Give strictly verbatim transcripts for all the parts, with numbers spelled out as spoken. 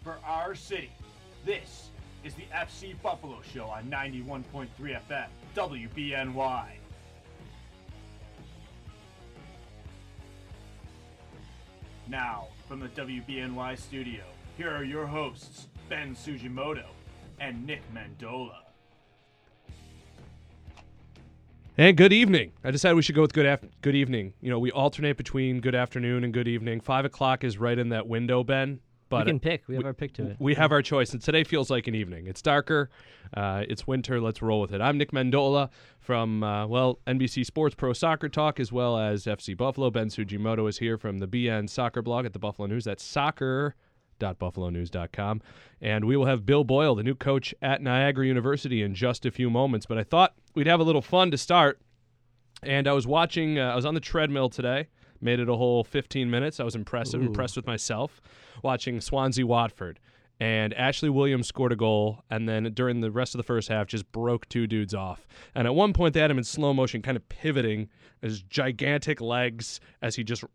for our city. This is the F C Buffalo Show on ninety-one point three F M, W B N Y. Now, from the W B N Y studio, here are your hosts, Ben Sujimoto and Nick Mendola. And good evening. I decided we should go with good af- good evening. You know, we alternate between good afternoon and good evening. Five o'clock is right in that window, Ben. But we can pick. We have we, our pick to it. We have our choice, and today feels like an evening. It's darker. Uh, it's winter. Let's roll with it. I'm Nick Mendola from, uh, well, N B C Sports Pro Soccer Talk, as well as F C Buffalo. Ben Sujimoto is here from the B N Soccer blog at the Buffalo News. That's soccer dot buffalo news dot com. And we will have Bill Boyle, the new coach at Niagara University, in just a few moments. But I thought we'd have a little fun to start. And I was watching, uh, I was on the treadmill today. Made it a whole fifteen minutes. I was impressive, Ooh. impressed with myself, watching Swansea-Watford. And Ashley Williams scored a goal, and then during the rest of the first half, just broke two dudes off. And at one point, they had him in slow motion, kind of pivoting his gigantic legs as he just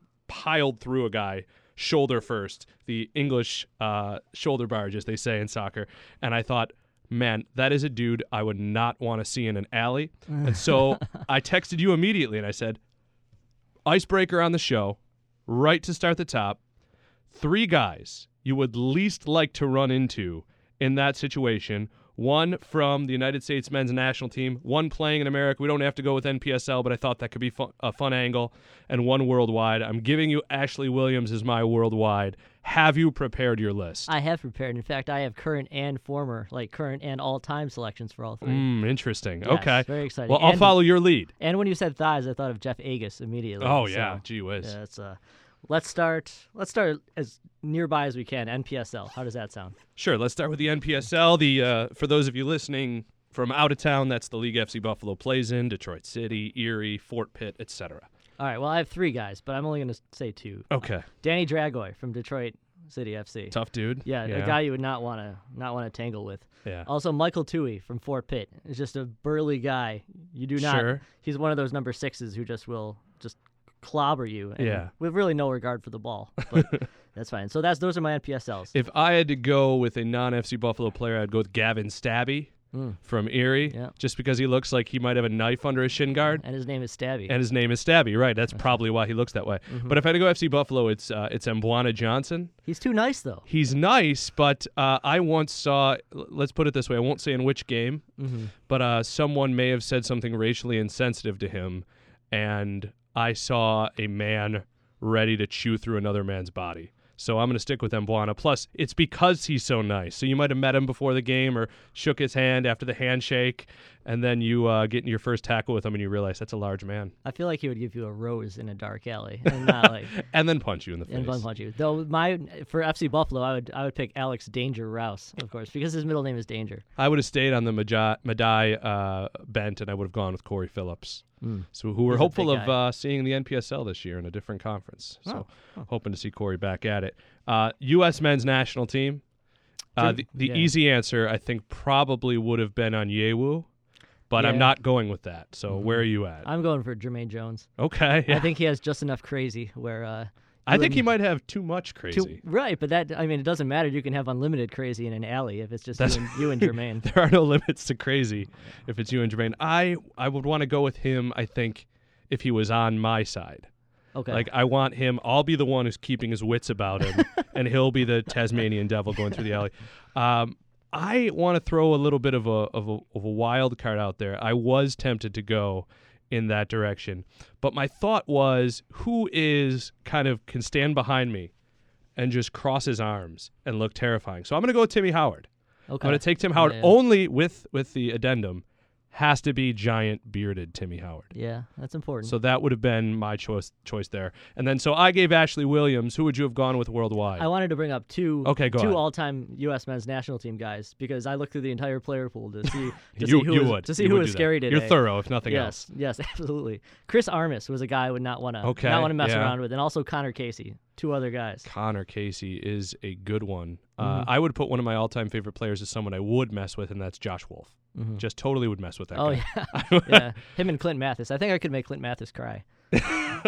piled through a guy, shoulder first, the English uh, shoulder barge, as they say in soccer. And I thought, man, that is a dude I would not want to see in an alley. And so I texted you immediately, and I said, icebreaker on the show, right to start the top, three guys you would least like to run into in that situation. One from the United States men's national team, one playing in America. We don't have to go with N P S L, but I thought that could be fun, a fun angle, and one worldwide. I'm giving you Ashley Williams as my worldwide. Have you prepared your list? I have prepared. In fact, I have current and former, like current and all-time selections for all three. Mm, interesting. Yes, okay. Very exciting. Well, I'll and, follow your lead. And when you said thighs, I thought of Jeff Agus immediately. Oh, so, yeah. Gee whiz. Yeah, it's, uh, let's start Let's start as nearby as we can, N P S L. How does that sound? Sure. Let's start with the N P S L. The uh, for those of you listening from out of town, that's the league F C Buffalo plays in, Detroit City, Erie, Fort Pitt, et cetera. All right, well, I have three guys, but I'm only going to say two. Okay. Danny Dragoy from Detroit City F C. Tough dude. Yeah, yeah. a guy you would not want to not want to tangle with. Yeah. Also, Michael Tui from Fort Pitt is just a burly guy. You do not. Sure. He's one of those number sixes who just will just clobber you. And Yeah. with really no regard for the ball, but that's fine. So that's those are my N P S Ls. If I had to go with a non-F C Buffalo player, I'd go with Gavin Stabby Mm. from Erie, Yeah. just because he looks like he might have a knife under his shin guard. And his name is Stabby. And his name is Stabby, right? That's probably why he looks that way. Mm-hmm. But if I had to go F C Buffalo, it's uh, it's Mbwana Johnson. He's too nice, though. He's nice, but uh, I once saw, l- let's put it this way, I won't say in which game, Mm-hmm. but uh, someone may have said something racially insensitive to him, and I saw a man ready to chew through another man's body. So I'm going to stick with Mbwana. Plus, it's because he's so nice. So you might have met him before the game or shook his hand after the handshake, and then you uh, get in your first tackle with him and you realize that's a large man. I feel like he would give you a rose in a dark alley, and not like And then punch you in the face. and one punch you. Though my for F C Buffalo, I would I would pick Alex Danger Rouse, of course, because his middle name is Danger. I would have stayed on the Madai, Madai uh, bent, and I would have gone with Corey Phillips. Mm. So who we're He's a hopeful big of guy. uh, seeing the N P S L this year in a different conference. So Oh. Oh. hoping to see Corey back at it. Uh, U S men's national team. Uh, Jim- the the yeah. easy answer, I think, probably would have been on Yewu, but I'm Yeah. not going with that. So Mhm. where are you at? I'm going for Jermaine Jones. okay. I think he has just enough crazy where. Uh, I think he wouldn't- might have too much crazy. Too, right, but that I mean, it doesn't matter. You can have unlimited crazy in an alley if it's just you That's- and, you and Jermaine. There are no limits to crazy if it's you and Jermaine. I, I would want to go with him, I think, if he was on my side. Okay. Like, I want him, I'll be the one who's keeping his wits about him, and he'll be the Tasmanian devil going through the alley. Um, I want to throw a little bit of a, of a of a wild card out there. I was tempted to go in that direction, but my thought was, who is kind of can stand behind me and just cross his arms and look terrifying? So I'm going to go with Timmy Howard. okay. I'm going to take Tim Howard Yeah. only with with the addendum. Has to be giant bearded Timmy Howard. Yeah, that's important. So that would have been my choice choice there. And then so I gave Ashley Williams. Who would you have gone with worldwide? I wanted to bring up two Okay, go two ahead. all-time U S men's national team guys because I looked through the entire player pool to see to you see who you was, would to see You who would was do that. scary today. You're thorough, if nothing else. Yes, yes, absolutely. Chris Armas was a guy I would not want to Okay, not want to mess yeah. around with, and also Connor Casey, two other guys. Connor Casey is a good one. Uh, Mhm. I would put one of my all-time favorite players as someone I would mess with, and that's Josh Wolf. Mhm. Just totally would mess with that Oh guy. yeah, yeah. Him and Clint Mathis. I think I could make Clint Mathis cry.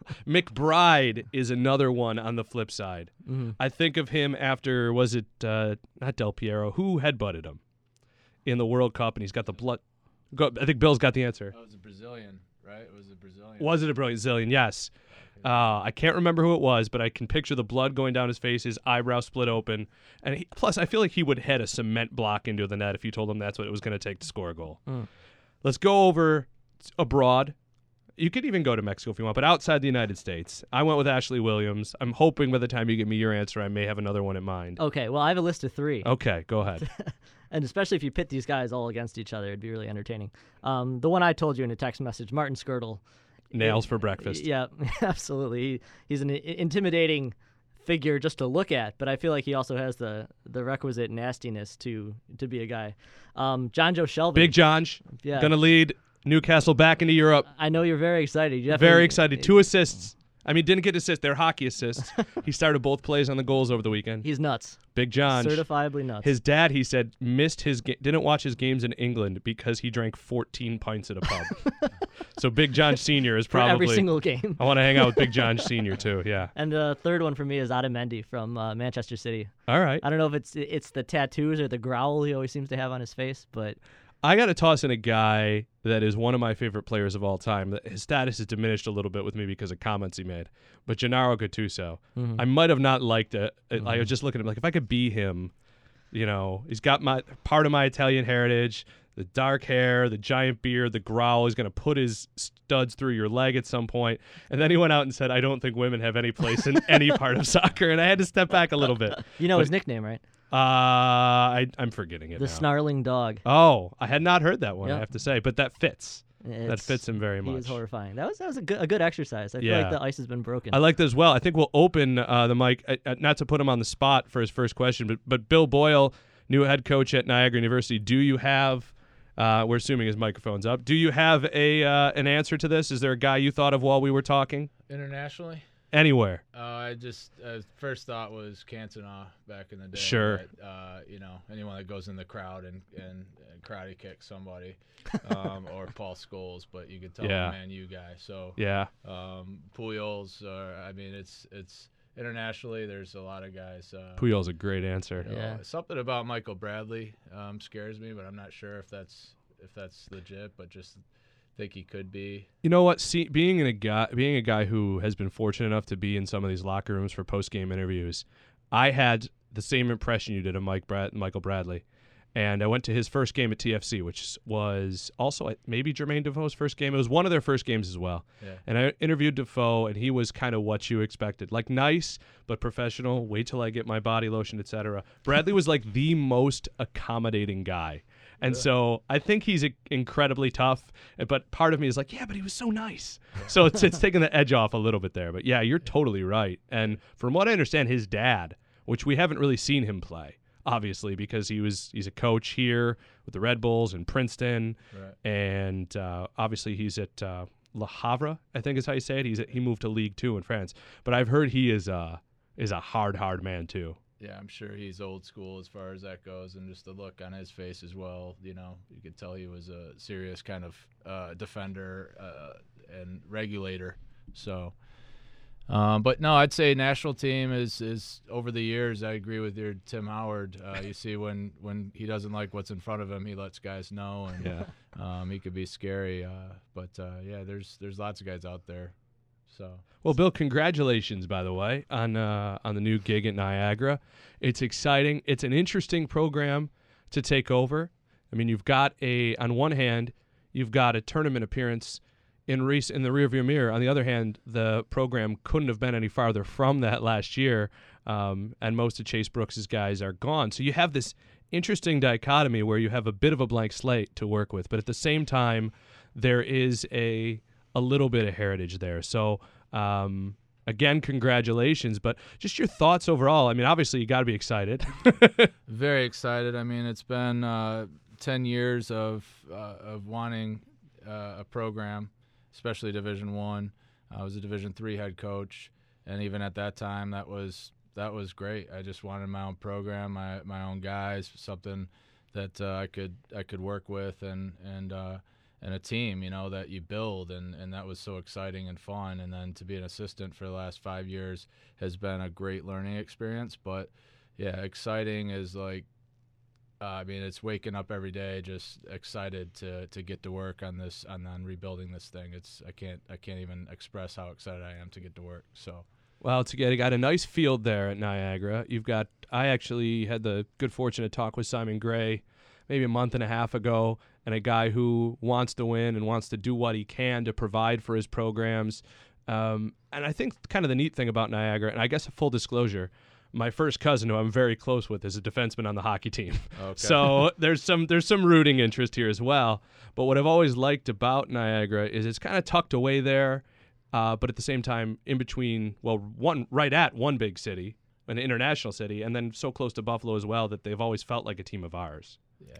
McBride is another one on the flip side. Mm-hmm. I think of him after, was it uh, not Del Piero? Who headbutted him in the World Cup, and he's got the blood. Go, I think Bill's got the answer. Oh, it was a Brazilian, right? It was a Brazilian. Was it a Brazilian? Yes. Uh, I can't remember who it was, but I can picture the blood going down his face, his eyebrow split open. And he, plus, I feel like he would head a cement block into the net if you told him that's what it was going to take to score a goal. Mm. Let's go over abroad. You could even go to Mexico if you want, but outside the United States, I went with Ashley Williams. I'm hoping by the time you give me your answer, I may have another one in mind. Okay, well, I have a list of three. Okay, go ahead. And especially if you pit these guys all against each other, it'd be really entertaining. Um, the one I told you in a text message, Martin Skirtle. Nails for breakfast. Yeah, absolutely. He, he's an I- intimidating figure just to look at, but I feel like he also has the, the requisite nastiness to to be a guy. Um, John Joe Shelby. Big John, yeah. going to lead Newcastle back into Europe. I know you're very excited. You definitely- Very excited. Two assists. I mean, didn't get assists. They're hockey assists. He started both plays on the goals over the weekend. He's nuts. Big John. Certifiably nuts. His dad, he said, missed his ga- didn't watch his games in England because he drank fourteen pints at a pub. So Big John Senior is For probably every single game. I want to hang out with Big John Senior too. Yeah. And the third one for me is Otamendi from uh, Manchester City. All right. I don't know if it's it's the tattoos or the growl he always seems to have on his face, but I got to toss in a guy that is one of my favorite players of all time. His status has diminished a little bit with me because of comments he made. But Gennaro Gattuso, Mhm. I might have not liked it. I Mhm. was just looking at him like, if I could be him, you know, he's got my part of my Italian heritage, the dark hair, the giant beard, the growl. He's going to put his studs through your leg at some point. And then he went out and said, I don't think women have any place in any part of soccer. And I had to step back a little bit. you know But- his nickname, right? Uh, I, I'm forgetting it The now. snarling dog. Oh, I had not heard that one, I Yep. have to say. But that fits. That It's- fits him very He much. is horrifying. That was that was a good a good exercise. I feel Yeah. like the ice has been broken. I like that as well. I think we'll open uh, the mic, uh, uh, not to put him on the spot for his first question, but, but Bill Boyle, new head coach at Niagara University, do you have, uh, we're assuming his microphone's up, do you have a uh, an answer to this? Is there a guy you thought of while we were talking? Internationally? Anywhere. Uh, I just uh, first thought was Cantona back in the day. Sure. But, uh, you know, anyone that goes in the crowd and, and, and karate kicks somebody, um, or Paul Scholes, but you could tell Yeah. I'm a Man U guy. So Yeah. um, Pujols, or I mean, it's it's internationally. There's a lot of guys. Uh, Puyol's a great answer. you know, Yeah. Something about Michael Bradley um, scares me, but I'm not sure if that's if that's legit. But just think he could be. You know what? See, being in a guy, being a guy who has been fortunate enough to be in some of these locker rooms for post game interviews, I had the same impression you did of Mike Brad, Michael Bradley, and I went to his first game at T F C, which was also maybe Jermaine Defoe's first game. It was one of their first games as well. Yeah. And I interviewed Defoe, and he was kind of what you expected, like nice but professional. Wait till I get my body lotion, et cetera. Bradley was like the most accommodating guy. And so I think he's a- incredibly tough, but part of me is like, yeah, but he was so nice. So it's it's taking the edge off a little bit there. But yeah, you're totally right. And from what I understand, his dad, which we haven't really seen him play, obviously, because he was he's a coach here with the Red Bulls in Princeton, Right. and uh, obviously he's at uh, Le Havre, I think is how you say it. He's at, he moved to League Two in France, but I've heard he is uh, is a hard, hard man too. Yeah, I'm sure he's old school as far as that goes, and just the look on his face as well. You know, you could tell he was a serious kind of uh, defender uh, and regulator. So, um, but no, I'd say national team is is over the years. I agree with your Tim Howard. Uh, you see, when when he doesn't like what's in front of him, he lets guys know, and Yeah. um, he could be scary. Uh, but uh, yeah, there's there's lots of guys out there. So. Well, Bill, congratulations, by the way, on uh, on the new gig at Niagara. It's exciting. It's an interesting program to take over. I mean, you've got a on one hand, you've got a tournament appearance in Reese in the rearview mirror. On the other hand, the program couldn't have been any farther from that last year, um, and most of Chase Brooks's guys are gone. So you have this interesting dichotomy where you have a bit of a blank slate to work with, but at the same time, there is a a little bit of heritage there. So, um, again, congratulations. But just your thoughts overall. I mean, obviously, you got to be excited. Very excited. I mean, it's been uh, ten years of uh, of wanting uh, a program, especially Division One. I was a Division Three head coach, and even at that time, that was that was great. I just wanted my own program, my my own guys, something that uh, I could I could work with, and and uh, and a team, you know, that you build, and, and that was so exciting and fun. And then to be an assistant for the last five years has been a great learning experience. But yeah, exciting is like, uh, I mean, it's waking up every day just excited to, to get to work on this, on, on rebuilding this thing. It's I can't I can't even express how excited I am to get to work. So. Well, it's again, you got a nice field there at Niagara. You've got. I actually had the good fortune to talk with Simon Gray maybe a month and a half ago, and a guy who wants to win and wants to do what he can to provide for his programs. Um, and I think kind of the neat thing about Niagara, and I guess a full disclosure, my first cousin, who I'm very close with, is a defenseman on the hockey team. Okay. So there's some there's some rooting interest here as well. But what I've always liked about Niagara is it's kind of tucked away there, uh, but at the same time in between, well, one right at one big city, an international city, and then so close to Buffalo as well that they've always felt like a team of ours. Yeah.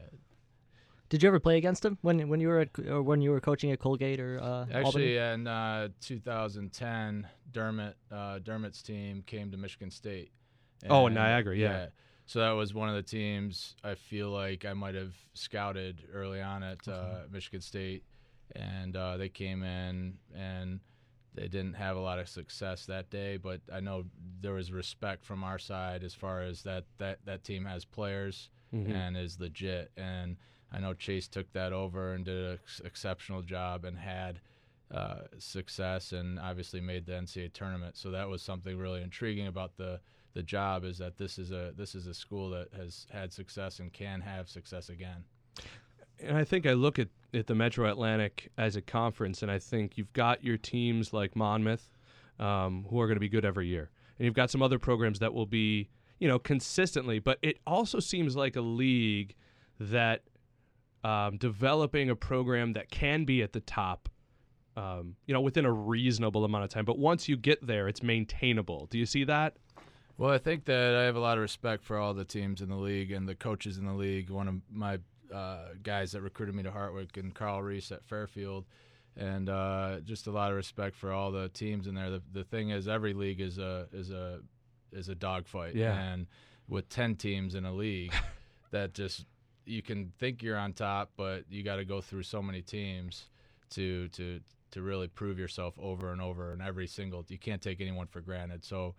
Did you ever play against them when when you were at, or when you were coaching at Colgate or uh, Actually, Albany? in uh, two thousand ten, Dermott uh, Dermott's team came to Michigan State. Oh, And, Niagara, yeah. So that was one of the teams I feel like I might have scouted early on at uh, Michigan State, and uh, they came in and they didn't have a lot of success that day. But I know there was respect from our side as far as that that, that team has players Mhm. and is legit. And I know Chase took that over and did an ex- exceptional job and had uh, success and obviously made the N C double A tournament. So that was something really intriguing about the the job, is that this is a this is a school that has had success and can have success again. And I think I look at, at the Metro Atlantic as a conference, and I think you've got your teams like Monmouth, um, who are going to be good every year. And you've got some other programs that will be, you know, consistently. But it also seems like a league that um, developing a program that can be at the top, um, you know, within a reasonable amount of time. But once you get there, it's maintainable. Do you see that? Well, I think that I have a lot of respect for all the teams in the league and the coaches in the league. One of my uh, guys that recruited me to Hartwick and Carl Reese at Fairfield, and uh, just a lot of respect for all the teams in there. The, the thing is, every league is a is a is a dogfight, Yeah. and with ten teams in a league, that just you can think you're on top, but you got to go through so many teams to to to really prove yourself over and over. And every single, you can't take anyone for granted. So.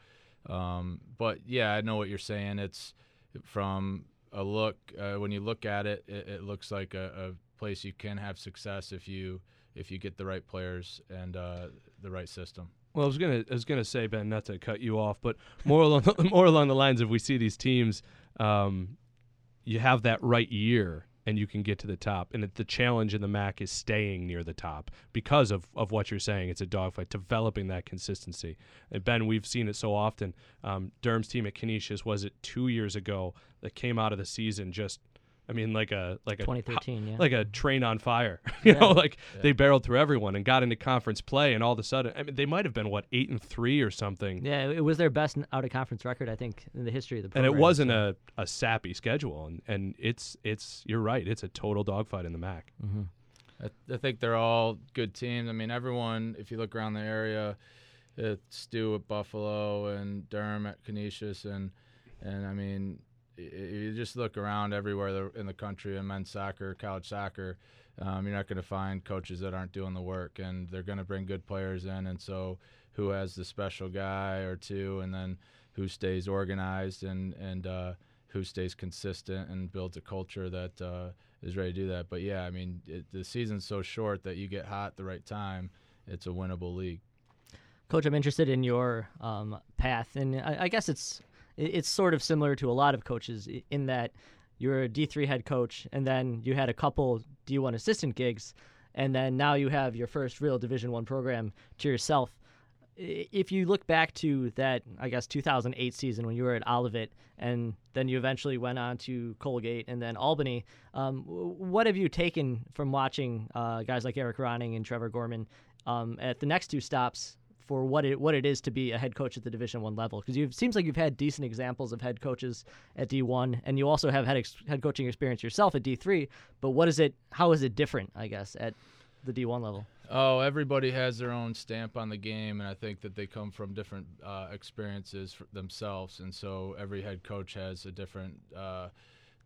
Um, but yeah, I know what you're saying. It's from a look, uh, when you look at it, it, it looks like a, a place you can have success if you if you get the right players and uh, the right system. Well, I was gonna, I was gonna say, Ben, not to cut you off, but more along, the, more along the lines of we see these teams, um, you have that right year and you can get to the top, and it, the challenge in the M A C is staying near the top because of, of what you're saying. It's a dogfight, developing that consistency. And Ben, we've seen it so often. Um, Durham's team at Canisius, was it two years ago, that came out of the season just, I mean, like a like a twenty thirteen, yeah. like a train on fire. you Yeah. know, like Yeah. they barreled through everyone and got into conference play, and all of a sudden, I mean, they might have been what eight and three or something. Yeah, it was their best out of conference record, I think, in the history of the And program. it wasn't so. a, a sappy schedule, and, and it's it's you're right, it's a total dogfight in the M A C. Mhm. I, I think they're all good teams. I mean, everyone, if you look around the area, it's Stu at Buffalo and Durham at Canisius, and and I mean, y- you just look around everywhere the- in the country in men's soccer, college soccer, um, you're not going to find coaches that aren't doing the work, and they're going to bring good players in. And so, who has the special guy or two, and then who stays organized and and uh, who stays consistent and builds a culture that uh, is ready to do that. But yeah, I mean, it, the season's so short that you get hot at the right time, it's a winnable league. Coach, I'm interested in your um, path, and I, I guess it's it- it's sort of similar to a lot of coaches i- in that you're a D three head coach, and then you had a couple D one assistant gigs, and then now you have your first real Division One program to yourself. I- If you look back to that, I guess two thousand eight season when you were at Olivet, and then you eventually went on to Colgate and then Albany, um, w- what have you taken from watching uh, guys like Eric Ronning and Trevor Gorman um, at the next two stops for what it what it is to be a head coach at the Division One level? Because it seems like you've had decent examples of head coaches at D one, and you also have had ex- head coaching experience yourself at D three. But what is it? How is it different? I guess at the D one level. Oh, everybody has their own stamp on the game, and I think that they come from different uh, experiences for themselves, and so every head coach has a different uh,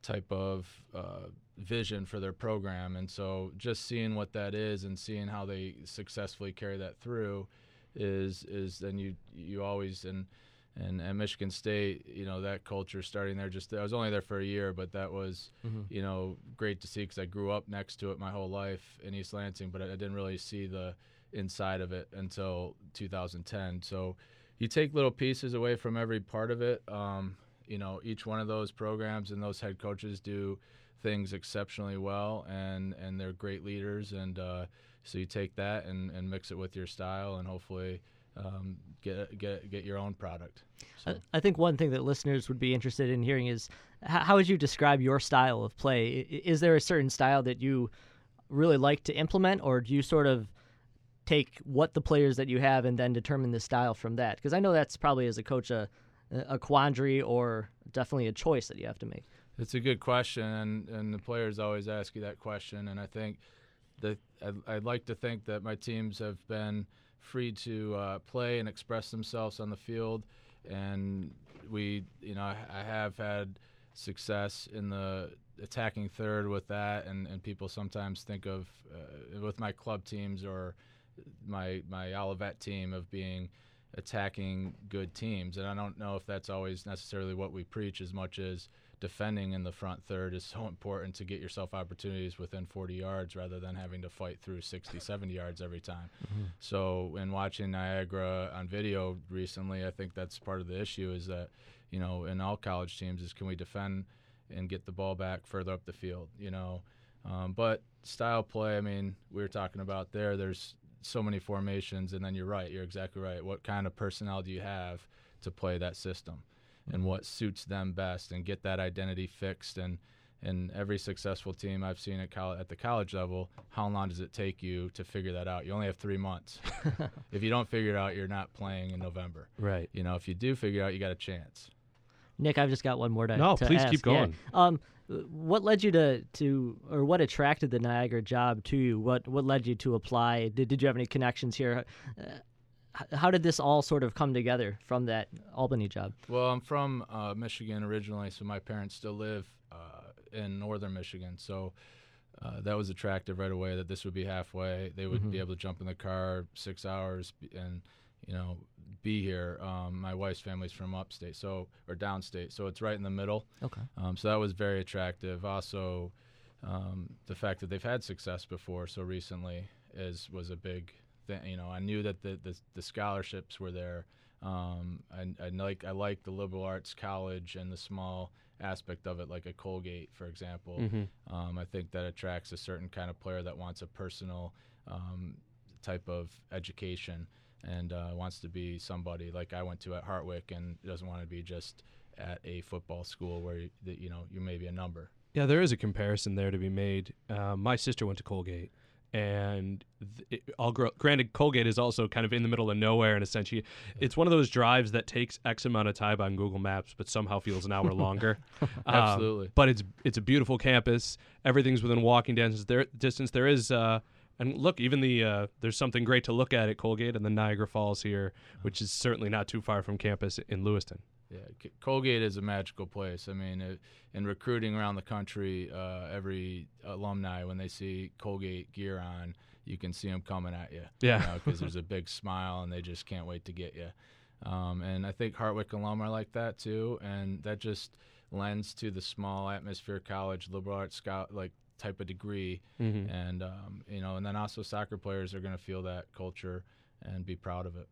type of uh, vision for their program. And so just seeing what that is and seeing how they successfully carry that through is is then you you always and and at Michigan State, you know, that culture starting there, just I was only there for a year, but that was Mm-hmm. you know great to see because I grew up next to it my whole life in East Lansing, but I, I didn't really see the inside of it until two thousand ten. So you take little pieces away from every part of it. Um, you know, each one of those programs and those head coaches do things exceptionally well, and and they're great leaders, and uh, so you take that and, and mix it with your style, and hopefully um, get get get your own product. So. I, I think one thing that listeners would be interested in hearing is how, how would you describe your style of play? I- Is there a certain style that you really like to implement, or do you sort of take what the players that you have and then determine the style from that? Because I know that's probably as a coach a, a quandary or definitely a choice that you have to make. It's a good question, and, and the players always ask you that question, and I think that I'd, I'd like to think that my teams have been free to uh, play and express themselves on the field, and we, you know, I, I have had success in the attacking third with that, and, and people sometimes think of uh, with my club teams or my my Olivet team of being attacking good teams, and I don't know if that's always necessarily what we preach as much as defending in the front third is so important to get yourself opportunities within forty yards rather than having to fight through sixty, seventy yards every time. Mm-hmm. So in watching Niagara on video recently, I think that's part of the issue is that, you know, in all college teams is can we defend and get the ball back further up the field, you know. Um, but style play, I mean, we were talking about there, there's so many formations, and then you're right, you're exactly right. What kind of personnel do you have to play that system? And what suits them best, and get that identity fixed. And and every successful team I've seen at college, at the college level, how long does it take you to figure that out? You only have three months. If you don't figure it out, you're not playing in November. Right. You know, if you do figure it out, you got a chance. Nick, I've just got one more to No, to please ask. keep going. Yeah. Um, what led you to, to, or what attracted the Niagara job to you? What what led you to apply? Did Did you have any connections here? Uh, How did this all sort of come together from that Albany job? Well, I'm from uh, Michigan originally, so my parents still live uh, in northern Michigan. So uh, that was attractive right away that this would be halfway. They would Mm-hmm. be able to jump in the car six hours and, you know, be here. Um, my wife's family's from upstate, so or downstate, so it's right in the middle. Okay. Um, so that was very attractive. Also, um, the fact that they've had success before so recently is was a big thing. You know, I knew that the the, the scholarships were there. Um, I, I like I like the liberal arts college and the small aspect of it, like a Colgate, for example. Mm-hmm. Um, I think that attracts a certain kind of player that wants a personal um, type of education and uh, wants to be somebody like I went to at Hartwick, and doesn't want to be just at a football school where you, that, you know you may be a number. Yeah, there is a comparison there to be made. Uh, my sister went to Colgate, and th- it, all gr- granted, Colgate is also kind of in the middle of nowhere in a sense. You, it's one of those drives that takes X amount of time on Google Maps, but somehow feels an hour longer. Um, Absolutely. but it's it's a beautiful campus. Everything's within walking distance. There, distance. There is, uh, and look, even the uh, there's something great to look at at Colgate and the Niagara Falls here, which is certainly not too far from campus in Lewiston. Yeah, C- Colgate is a magical place. I mean, it, in recruiting around the country, uh, every alumni, when they see Colgate gear on, you can see them coming at you. Yeah. Because there's a big smile, and they just can't wait to get you. Um, and I think Hartwick alum are like that too, and that just lends to the small atmosphere college, liberal arts scout like type of degree. Mm-hmm. And um, you know, and then also soccer players are going to feel that culture and be proud of it.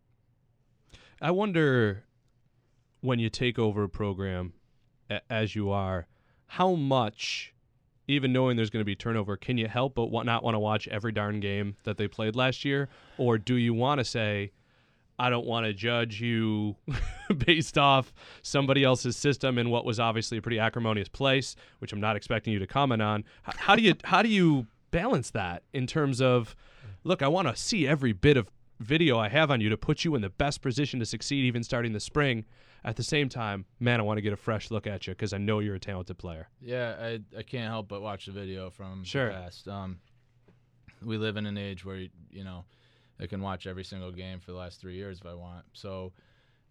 I wonder, when you take over a program a- as you are, how much, even knowing there's going to be turnover, can you help but wa- not want to watch every darn game that they played last year? Or do you want to say, I don't want to judge you based off somebody else's system in what was obviously a pretty acrimonious place, which I'm not expecting you to comment on. H- how do you how do you balance that in terms of, look, I want to see every bit of video I have on you to put you in the best position to succeed even starting the spring. At the same time, man, I want to get a fresh look at you because I know you're a talented player. Yeah, I I can't help but watch the video from Sure. the past. Um, we live in an age where, you know, I can watch every single game for the last three years if I want. So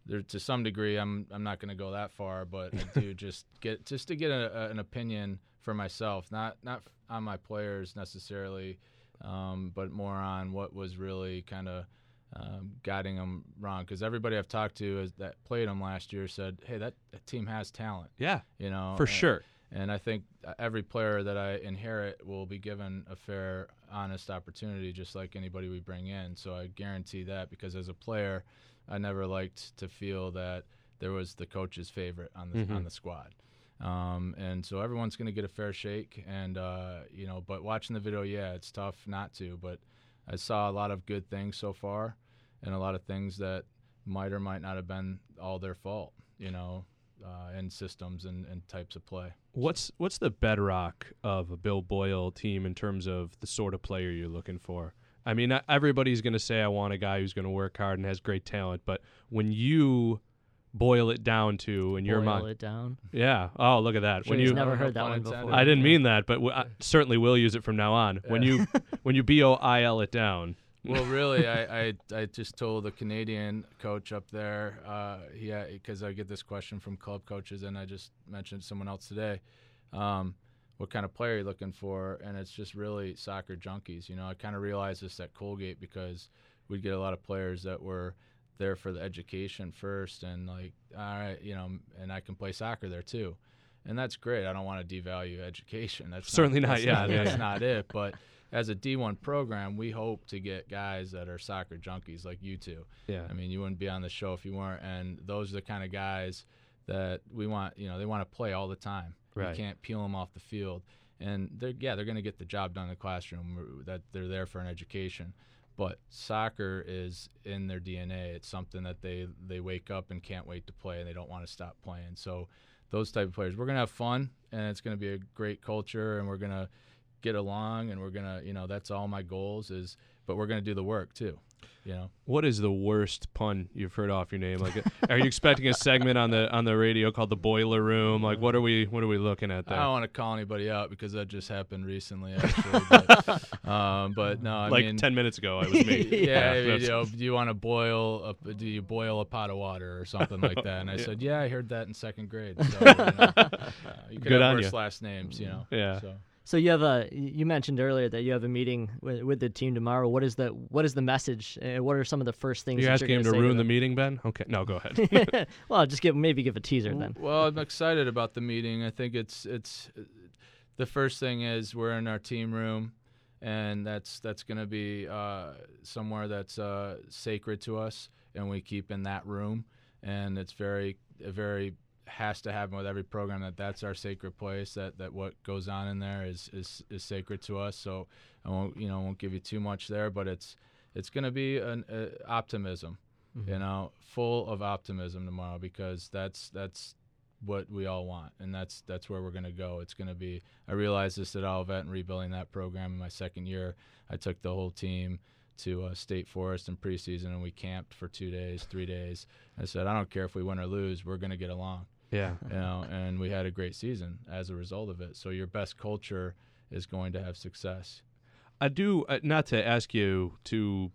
there to some degree. I'm I'm not going to go that far, but I do just get just to get a, a, an opinion for myself, not not on my players necessarily, um, but more on what was really kind of um, guiding them wrong. Because everybody I've talked to is, that played them last year said, "Hey, that, that team has talent." Yeah, you know, for and, sure. And I think every player that I inherit will be given a fair, honest opportunity, just like anybody we bring in. So I guarantee that, because as a player, I never liked to feel that there was the coach's favorite on the Mm-hmm. on the squad. Um, and so everyone's going to get a fair shake. And, uh, you know, but watching the video, yeah, it's tough not to. But I saw a lot of good things so far and a lot of things that might or might not have been all their fault, you know, uh, in systems and, and types of play. What's what's the bedrock of a Bill Boyle team in terms of the sort of player you're looking for? I mean, everybody's going to say I want a guy who's going to work hard and has great talent, but when you boil it down to in your Boil mind, it down. Yeah. Oh, look at that. When She's you never No heard that pun one intended. before. I didn't Yeah. mean that, but w- I certainly will use it from now on. When you when you B O I L it down. Well, really, I, I I just told the Canadian coach up there, uh, yeah, because I get this question from club coaches, and I just mentioned someone else today. Um, what kind of player are you looking for? And it's just really soccer junkies. You know, I kind of realized this at Colgate because we'd get a lot of players that were there for the education first, and like, all right, you know, and I can play soccer there too, and that's great. I don't want to devalue education. That's Certainly not, not, that's yeah, Not, yeah, that's yeah. not it. But as a D one program, we hope to get guys that are soccer junkies like you two. Yeah. I mean, you wouldn't be on the show if you weren't. And those are the kind of guys that we want. You know, they want to play all the time. Right. You can't peel them off the field. And they're yeah, they're going to get the job done in the classroom. That they're there for an education. But soccer is in their D N A. It's something that they they wake up and can't wait to play, and they don't want to stop playing. So those type of players, we're going to have fun, and it's going to be a great culture, and we're going to get along, and we're going to, you know, that's all my goals is, but we're going to do the work too, you know. What is the worst pun you've heard off your name? Like, are you expecting a segment on the on the radio called the Boiler Room? Like, what are we what are we looking at there? I don't want to call anybody out because that just happened recently, actually. but, um, but no, I like mean, ten minutes ago, it was me. yeah, I mean, that's- you know, do you want to boil a, do you boil a pot of water or something like that? And I Yeah. said, yeah, I heard that in second grade. So, you know, uh, you could Good have on worse you. last names, you know. Yeah. So. So you have a you mentioned earlier that you have a meeting with, with the team tomorrow. What is the what is the message? And what are some of the first things You that asking you're him gonna to say ruin the them? meeting, Ben? Okay, no, go ahead. Well, just give maybe give a teaser then. Well, I'm excited about the meeting. I think it's it's the first thing is we're in our team room, and that's that's going to be uh, somewhere that's uh, sacred to us, and we keep in that room, and it's very very has to happen with every program that that's our sacred place, that that what goes on in there is is, is sacred to us. So I won't you know won't give you too much there, but it's it's going to be an uh, optimism. Mm-hmm. You know, full of optimism tomorrow, because that's that's what we all want, and that's that's where we're going to go. It's going to be. I realized this at Olivet and rebuilding that program in my second year. I took the whole team to uh, State Forest in preseason, and we camped for two days, three days. I said, I don't care if we win or lose, we're going to get along. Yeah. You know, and we had a great season as a result of it. So your best culture is going to have success. I do, uh, not to ask you to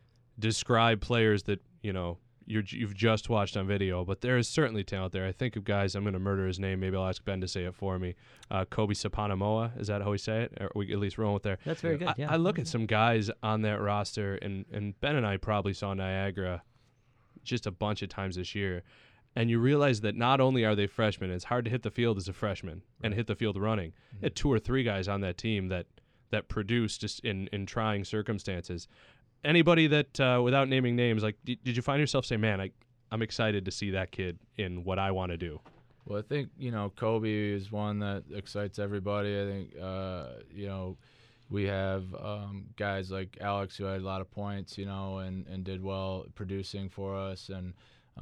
describe players that, you know, you're, you've just watched on video, but there is certainly talent there. I think of guys, I'm going to murder his name. Maybe I'll ask Ben to say it for me. Uh, Kobe Sapanamoa, is that how we say it? Or are we at least rolling with there? That's very good. I, Yeah. I look at some guys on that roster, and, and Ben and I probably saw Niagara just a bunch of times this year, and you realize that not only are they freshmen, it's hard to hit the field as a freshman and hit the field running. Mm-hmm. Had two or three guys on that team that that produce just in, in trying circumstances. Anybody that, uh, without naming names, like, did, did you find yourself saying, man, I, I'm excited to see that kid in what I want to do? Well, I think, you know, Kobe is one that excites everybody. I think, uh, you know, we have um, guys like Alex who had a lot of points, you know, and, and did well producing for us. And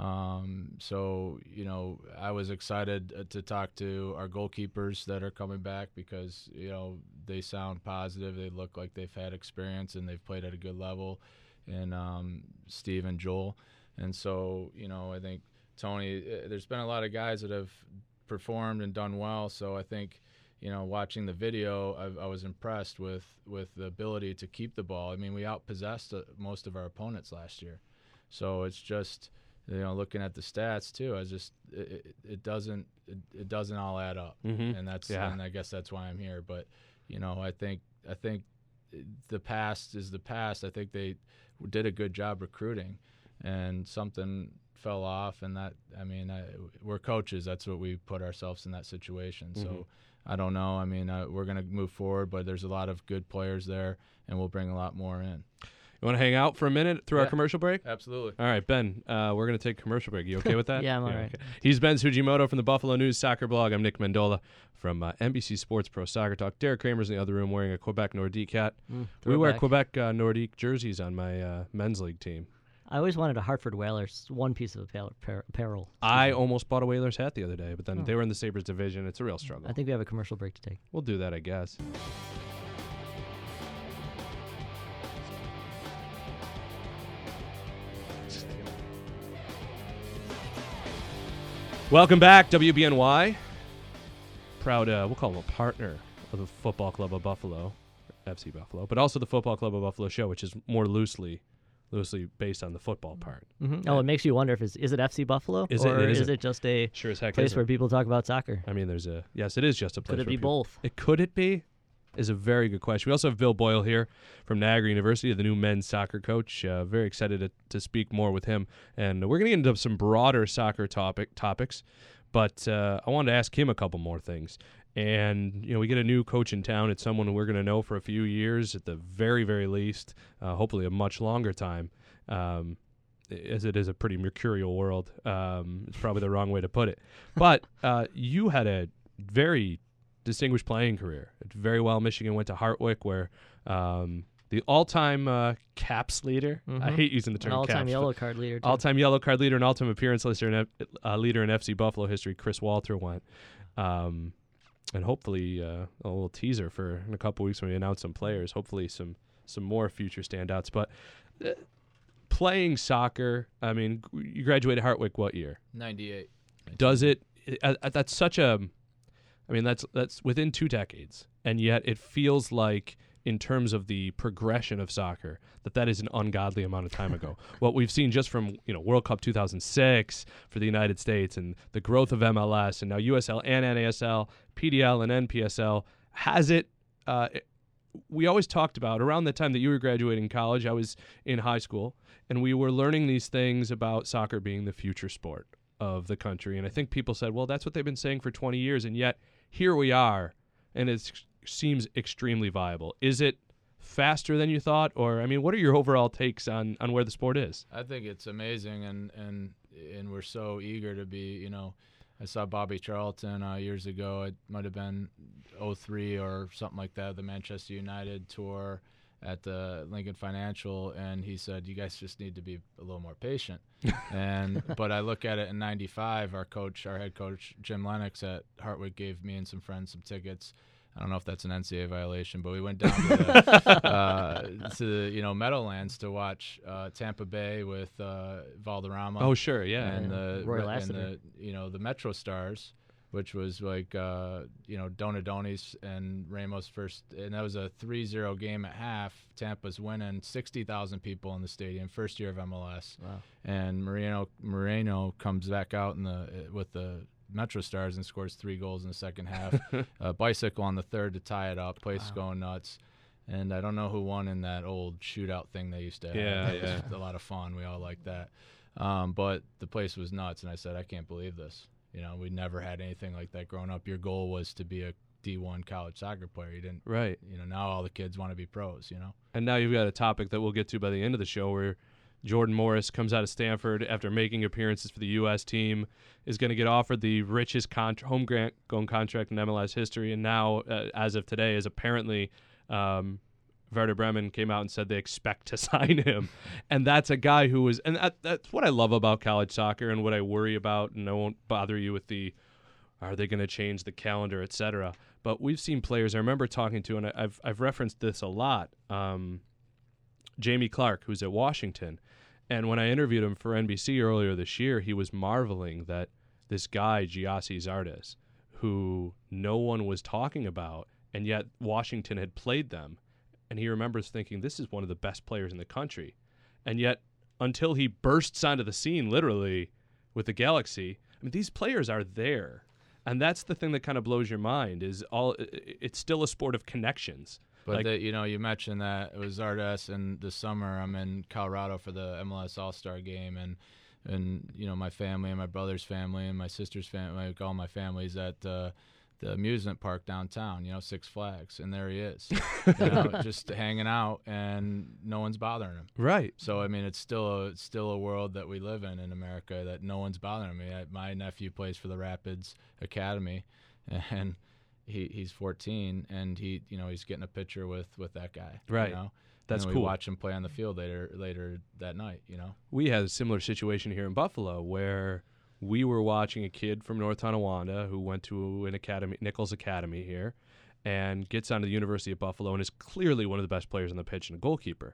um, so, you know, I was excited uh, to talk to our goalkeepers that are coming back because, you know, they sound positive. They look like they've had experience and they've played at a good level. And um, Steve and Joel. And so, you know, I think Tony, uh, there's been a lot of guys that have performed and done well. So I think, you know, watching the video, I, I was impressed with, with the ability to keep the ball. I mean, we outpossessed uh, most of our opponents last year. So it's just you know, looking at the stats too, I just it, it doesn't it, it doesn't all add up, Mhm. and that's Yeah. and I guess that's why I'm here. But you know, I think I think the past is the past. I think they did a good job recruiting, and something fell off, and that I mean, I, we're coaches. That's what we put ourselves in that situation. Mhm. So I don't know. I mean, uh, we're gonna move forward, but there's a lot of good players there, and we'll bring a lot more in. You want to hang out for a minute through our Yeah. commercial break? Absolutely. All right, Ben, uh, we're going to take a commercial break. You okay with that? Yeah, I'm all right. He's Ben Sugimoto from the Buffalo News Soccer Blog. I'm Nick Mendola from uh, N B C Sports Pro Soccer Talk. Derek Kramer's in the other room wearing a Quebec Nordique hat. Mm, we wear throwback. Quebec uh, Nordique jerseys on my uh, men's league team. I always wanted a Hartford Whalers one piece of apparel. apparel. I almost bought a Whalers hat the other day, but then Oh. they were in the Sabres division. It's a real struggle. I think we have a commercial break to take. We'll do that, I guess. Welcome back, W B N Y. Proud, uh, we'll call him a partner of the Football Club of Buffalo, F C Buffalo, but also the Football Club of Buffalo show, which is more loosely loosely based on the football part. Mm-hmm. Oh, it makes you wonder if it's, is it F C Buffalo Is it- or it is is a- it just a Sure as heck place isn't. where people talk about soccer? I mean, there's a, yes, it is just a place Could it where be people- both? It could it be? Is a very good question. We also have Bill Boyle here from Niagara University, the new men's soccer coach. Uh, very excited to, to speak more with him, and we're going to get into some broader soccer topic topics. But uh, I wanted to ask him a couple more things. And you know, we get a new coach in town. It's someone we're going to know for a few years at the very, very least. Uh, hopefully, a much longer time. Um, as it is a pretty mercurial world. Um, it's probably the wrong way to put it. But uh, you had a very distinguished playing career. Did very well. Michigan went to Hartwick, where um, the all-time uh, caps leader. I Mhm. hate using the An term all-time caps. yellow card leader. Too. All-time yellow card leader and all-time appearance leader in, F- uh, leader in F C Buffalo history. Chris Walter went. Um, and hopefully uh, a little teaser for in a couple weeks when we announce some players. Hopefully some some more future standouts. But uh, playing soccer, I mean, g- you graduated Hartwick what year? ninety-eight. Does it? Uh, uh, that's such a. I mean, that's that's within two decades, and yet it feels like, in terms of the progression of soccer, that that is an ungodly amount of time ago. What we've seen just from you know World Cup two thousand six for the United States, and the growth of M L S, and now U S L and N A S L, P D L and N P S L, has it? Uh, it- we always talked about around the time that you were graduating college. I was in high school, and we were learning these things about soccer being the future sport of the country. And I think people said, well, that's what they've been saying for twenty years. And yet here we are, and it seems extremely viable. Is it faster than you thought? Or, I mean, what are your overall takes on, on where the sport is? I think it's amazing, and, and and we're so eager to be, you know, I saw Bobby Charlton uh, years ago. It might have been oh three or something like that, the Manchester United tour at the Lincoln Financial, and he said, you guys just need to be a little more patient. and But I look at it in ninety-five, our coach, our head coach, Jim Lennox at Hartwick gave me and some friends some tickets. I don't know if that's an N C A A violation, but we went down to the, uh, to you know Meadowlands to watch uh, Tampa Bay with uh, Valderrama. Oh, sure, yeah. and the Roy and Lassiter. the you know the Metro Stars, which was like uh, you know Donadoni's and Ramos first, and that was a three zero game at half. Tampa's winning, sixty thousand people in the stadium, first year of M L S. Wow. And Moreno Moreno comes back out in the with the Metro Stars and scores three goals in the second half. A bicycle on the third to tie it up. Place Wow. going nuts. And I don't know who won in that old shootout thing they used to have. Yeah, It yeah. was a lot of fun. We all liked that. Um, but the place was nuts, and I said, I can't believe this. You know, we never had anything like that growing up. Your goal was to be a D one college soccer player. You didn't, Right. you know, now all the kids want to be pros, you know? And now you've got a topic that we'll get to by the end of the show where Jordan Morris comes out of Stanford after making appearances for the U S team, is going to get offered the richest contra- homegrown contract in M L S history, and now, uh, as of today, is apparently um, Werder Bremen came out and said they expect to sign him. And that's a guy who was, and that, that's what I love about college soccer and what I worry about, and I won't bother you with the, are they going to change the calendar, et cetera. But we've seen players, I remember talking to, and I- I've, I've referenced this a lot, um, Jamie Clark, who's at Washington. And when I interviewed him for N B C earlier this year, he was marveling that this guy, Giassi Zardes, who no one was talking about, and yet Washington had played them. And he remembers thinking, this is one of the best players in the country. And yet until he bursts onto the scene, literally, with the Galaxy. I mean, these players are there. And that's the thing that kind of blows your mind is all. It's still a sport of connections. But like, the, you know, you mentioned that it was Zardes, and this summer I'm in Colorado for the M L S All-Star Game, and and you know my family and my brother's family and my sister's family, like all my families at uh, the amusement park downtown. You know, Six Flags, and there he is, you know, just hanging out, and no one's bothering him. right. So I mean, it's still a, it's still a world that we live in in America that no one's bothering me. I, my nephew plays for the Rapids Academy, and he he's fourteen, and he you know he's getting a picture with, with that guy. Right. You know? That's and cool. We watch him play on the field later later that night. You know. We had a similar situation here in Buffalo where we were watching a kid from North Tonawanda who went to an academy, Nichols Academy here, and gets onto the University of Buffalo and is clearly one of the best players on the pitch and a goalkeeper.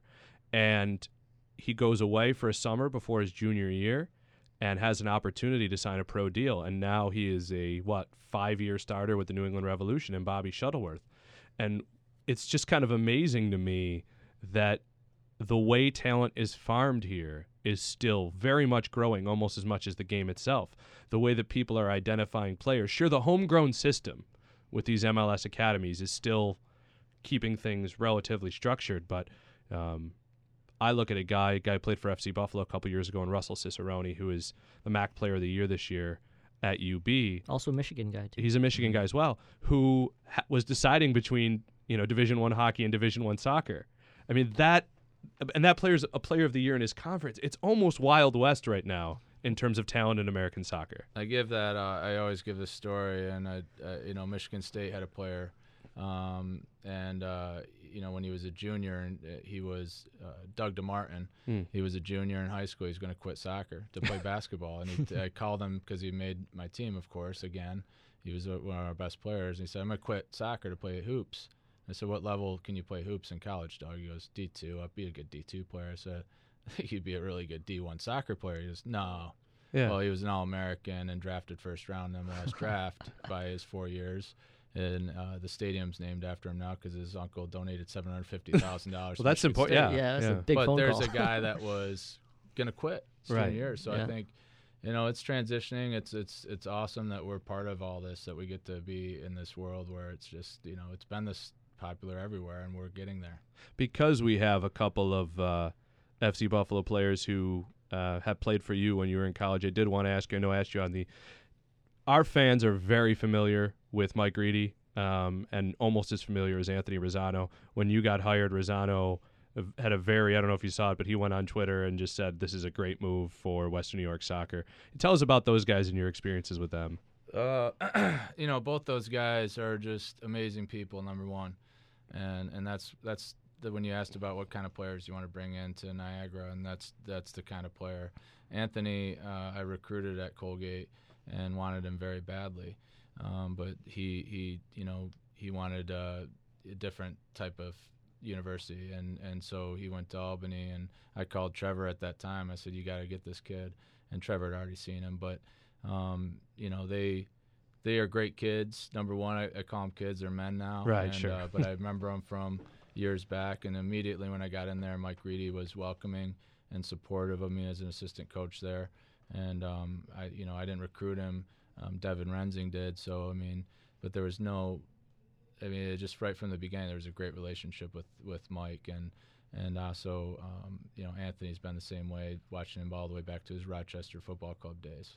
And he goes away for a summer before his junior year and has an opportunity to sign a pro deal. And now he is a, what, five-year starter with the New England Revolution and Bobby Shuttleworth. And it's just kind of amazing to me that the way talent is farmed here is still very much growing, almost as much as the game itself. The way that people are identifying players. Sure, the homegrown system with these M L S academies is still keeping things relatively structured, but um, I look at a guy, a guy who played for F C Buffalo a couple years ago, and Russell Cicerone, who is the M A C Player of the Year this year at U B. Also a Michigan guy, too. He's a Michigan guy as well, who ha- was deciding between, you know, Division One hockey and Division One soccer. I mean, that, and that player's a player of the year in his conference. It's almost Wild West right now in terms of talent in American soccer. I give that. Uh, I always give this story, and I, uh, you know, Michigan State had a player, um, and uh, you know, when he was a junior, and uh, he was uh, Doug DeMartin. Hmm. He was a junior in high school. He's going to quit soccer to play basketball, and he, I called him because he made my team, of course. Again, he was uh, one of our best players. And he said, "I'm going to quit soccer to play hoops." I said, "What level can you play hoops in college, Doug?" He goes, D two. I'd be a good D two player. I said, "I think you'd be a really good D one soccer player." He goes, "No." Yeah. Well, he was an All-American and drafted first round in the last draft by his four years. And uh, the stadium's named after him now because his uncle donated seven hundred fifty thousand dollars. Well, that's important. Yeah. Yeah, that's yeah. a big but phone there's call. a guy that was going to quit senior Right. year. So Yeah. I think, you know, it's transitioning. It's it's it's awesome that we're part of all this, that we get to be in this world where it's just, you know, it's been this popular everywhere, and we're getting there. Because we have a couple of uh, F C Buffalo players who uh, have played for you when you were in college, I did want to ask you, I know I asked you on the, our fans are very familiar with Mike Reedy um, and almost as familiar as Anthony Rosano. When you got hired, Rosano had a very, I don't know if you saw it, but he went on Twitter and just said, this is a great move for Western New York soccer. Tell us about those guys and your experiences with them. Uh, you know, both those guys are just amazing people, number one. And and that's that's the, when you asked about what kind of players you want to bring into Niagara, and that's that's the kind of player. Anthony, uh, I recruited at Colgate and wanted him very badly, um, but he he you know he wanted uh, a different type of university, and and so he went to Albany, and I called Trevor at that time. I said, you got to get this kid, and Trevor had already seen him, but um, you know they. They are great kids. Number one, I, I call them kids. They're men now. Right, and, sure. Uh, but I remember them from years back, and immediately when I got in there, Mike Reedy was welcoming and supportive of me as an assistant coach there. And um, I, you know, I didn't recruit him. Um, Devin Rensing did. So I mean, but there was no. I mean, it just right from the beginning, there was a great relationship with, with Mike, and and also, um, you know, Anthony's been the same way. Watching him all the way back to his Rochester Football Club days.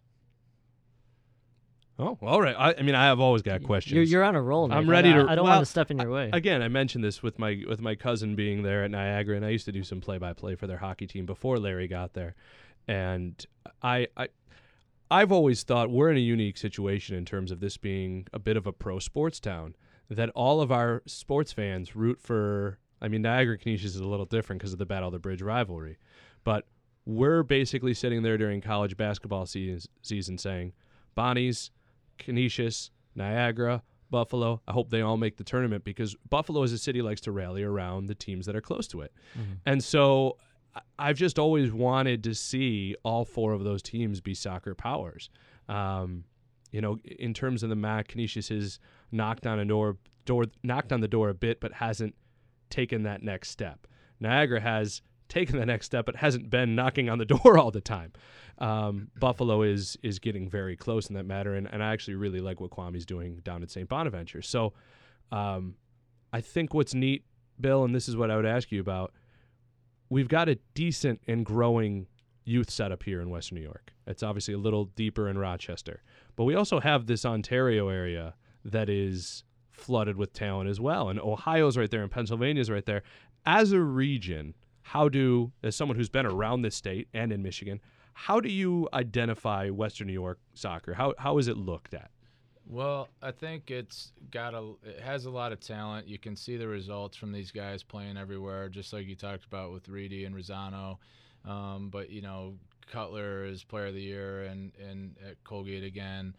Oh, all right. I, I mean, I have always got questions. You're, you're on a roll, Nick. I'm ready I, to- I don't well, want to step in your way. Again, I mentioned this with my with my cousin being there at Niagara, and I used to do some play-by-play for their hockey team before Larry got there. And I, I, I've always thought we're in a unique situation in terms of this being a bit of a pro sports town, that all of our sports fans root for. I mean, Niagara Canisius is a little different because of the Battle of the Bridge rivalry, but we're basically sitting there during college basketball season, season saying, Bonnies, Canisius, Niagara, Buffalo, I hope they all make the tournament, because Buffalo as a city likes to rally around the teams that are close to it. Mm-hmm. And so I- I've just always wanted to see all four of those teams be soccer powers. Um, you know, in terms of the M A C, Canisius has knocked on a door, door, knocked on the door a bit, but hasn't taken that next step. Niagara has taken the next step, but hasn't been knocking on the door all the time. Um, Buffalo is is getting very close in that matter, and, and I actually really like what Kwame's doing down at Saint Bonaventure. So um, I think what's neat, Bill, and this is what I would ask you about, we've got a decent and growing youth setup here in Western New York. It's obviously a little deeper in Rochester, but we also have this Ontario area that is flooded with talent as well, and Ohio's right there, and Pennsylvania's right there. As a region, how do, as someone who's been around this state and in Michigan, how do you identify Western New York soccer? How how is it looked at? Well, I think it's got a it has a lot of talent. You can see the results from these guys playing everywhere, just like you talked about with Reedy and Rosano. Um, but you know, Cutler is Player of the Year, and and at Colgate again.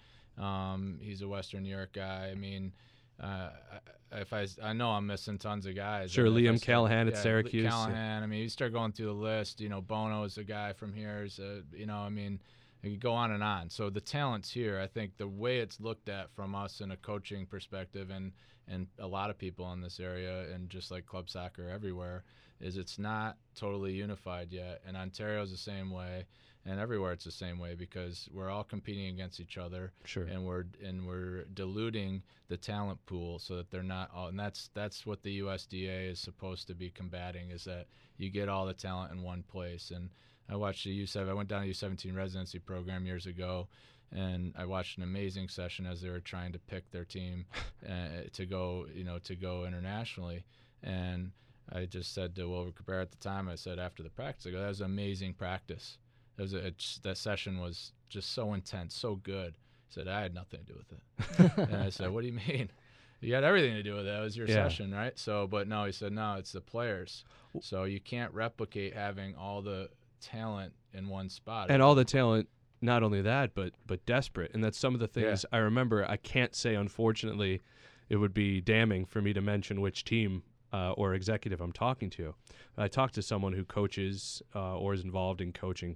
Um, he's a Western New York guy. I mean, uh, if I I know I'm missing tons of guys. Sure, If I Liam start- Callahan at yeah, Syracuse. Callahan. I mean, you start going through the list. You know, Bono is a guy from here. Is a, you know, I mean. You could go on and on. So the talent's here. I think the way it's looked at from us in a coaching perspective, and and a lot of people in this area, and just like club soccer everywhere, is it's not totally unified yet. And Ontario's the same way, and everywhere it's the same way, because we're all competing against each other. Sure. And we're and we're diluting the talent pool so that they're not all. And that's that's what the U S D A is supposed to be combating, is that you get all the talent in one place. And I watched the U seven. I went down to U seventeen residency program years ago, and I watched an amazing session as they were trying to pick their team uh, to go, you know, to go internationally. And I just said to Wilbur Cabrera at the time, I said after the practice, I go, that was an amazing practice. It was a, it, that session was just so intense, so good. He said, I had nothing to do with it. And I said, what do you mean? You had everything to do with it. It was your Yeah. session, right? So, but no, he said, no, it's the players. So you can't replicate having all the talent in one spot. And all the talent, not only that, but but desperate. And that's some of the things I remember. I can't say, unfortunately, it would be damning for me to mention which team uh, or executive I'm talking to. I talked to someone who coaches uh, or is involved in coaching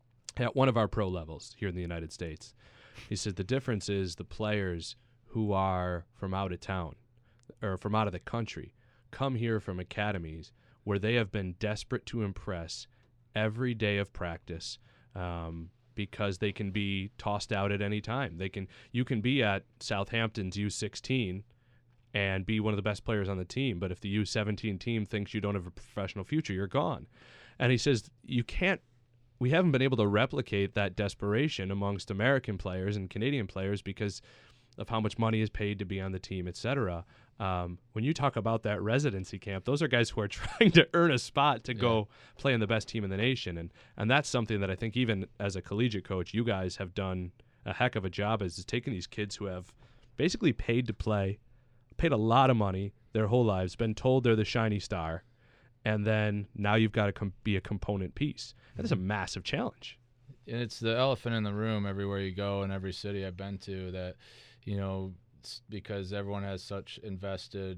at one of our pro levels here in the United States. He said the difference is the players who are from out of town or from out of the country come here from academies where they have been desperate to impress every day of practice, um, because they can be tossed out at any time. They can, you can be at Southampton's U sixteen and be one of the best players on the team, but if the U seventeen team thinks you don't have a professional future, you're gone. And he says you can't, we haven't been able to replicate that desperation amongst American players and Canadian players because of how much money is paid to be on the team, et cetera. Um, when you talk about that residency camp, those are guys who are trying to earn a spot to Yeah. go play in the best team in the nation. And and that's something that I think even as a collegiate coach, you guys have done a heck of a job, is taking these kids who have basically paid to play, paid a lot of money their whole lives, been told they're the shiny star, and then now you've got to com- be a component piece. That is a massive challenge. And it's the elephant in the room everywhere you go in every city I've been to, that, you know, it's because everyone has such invested,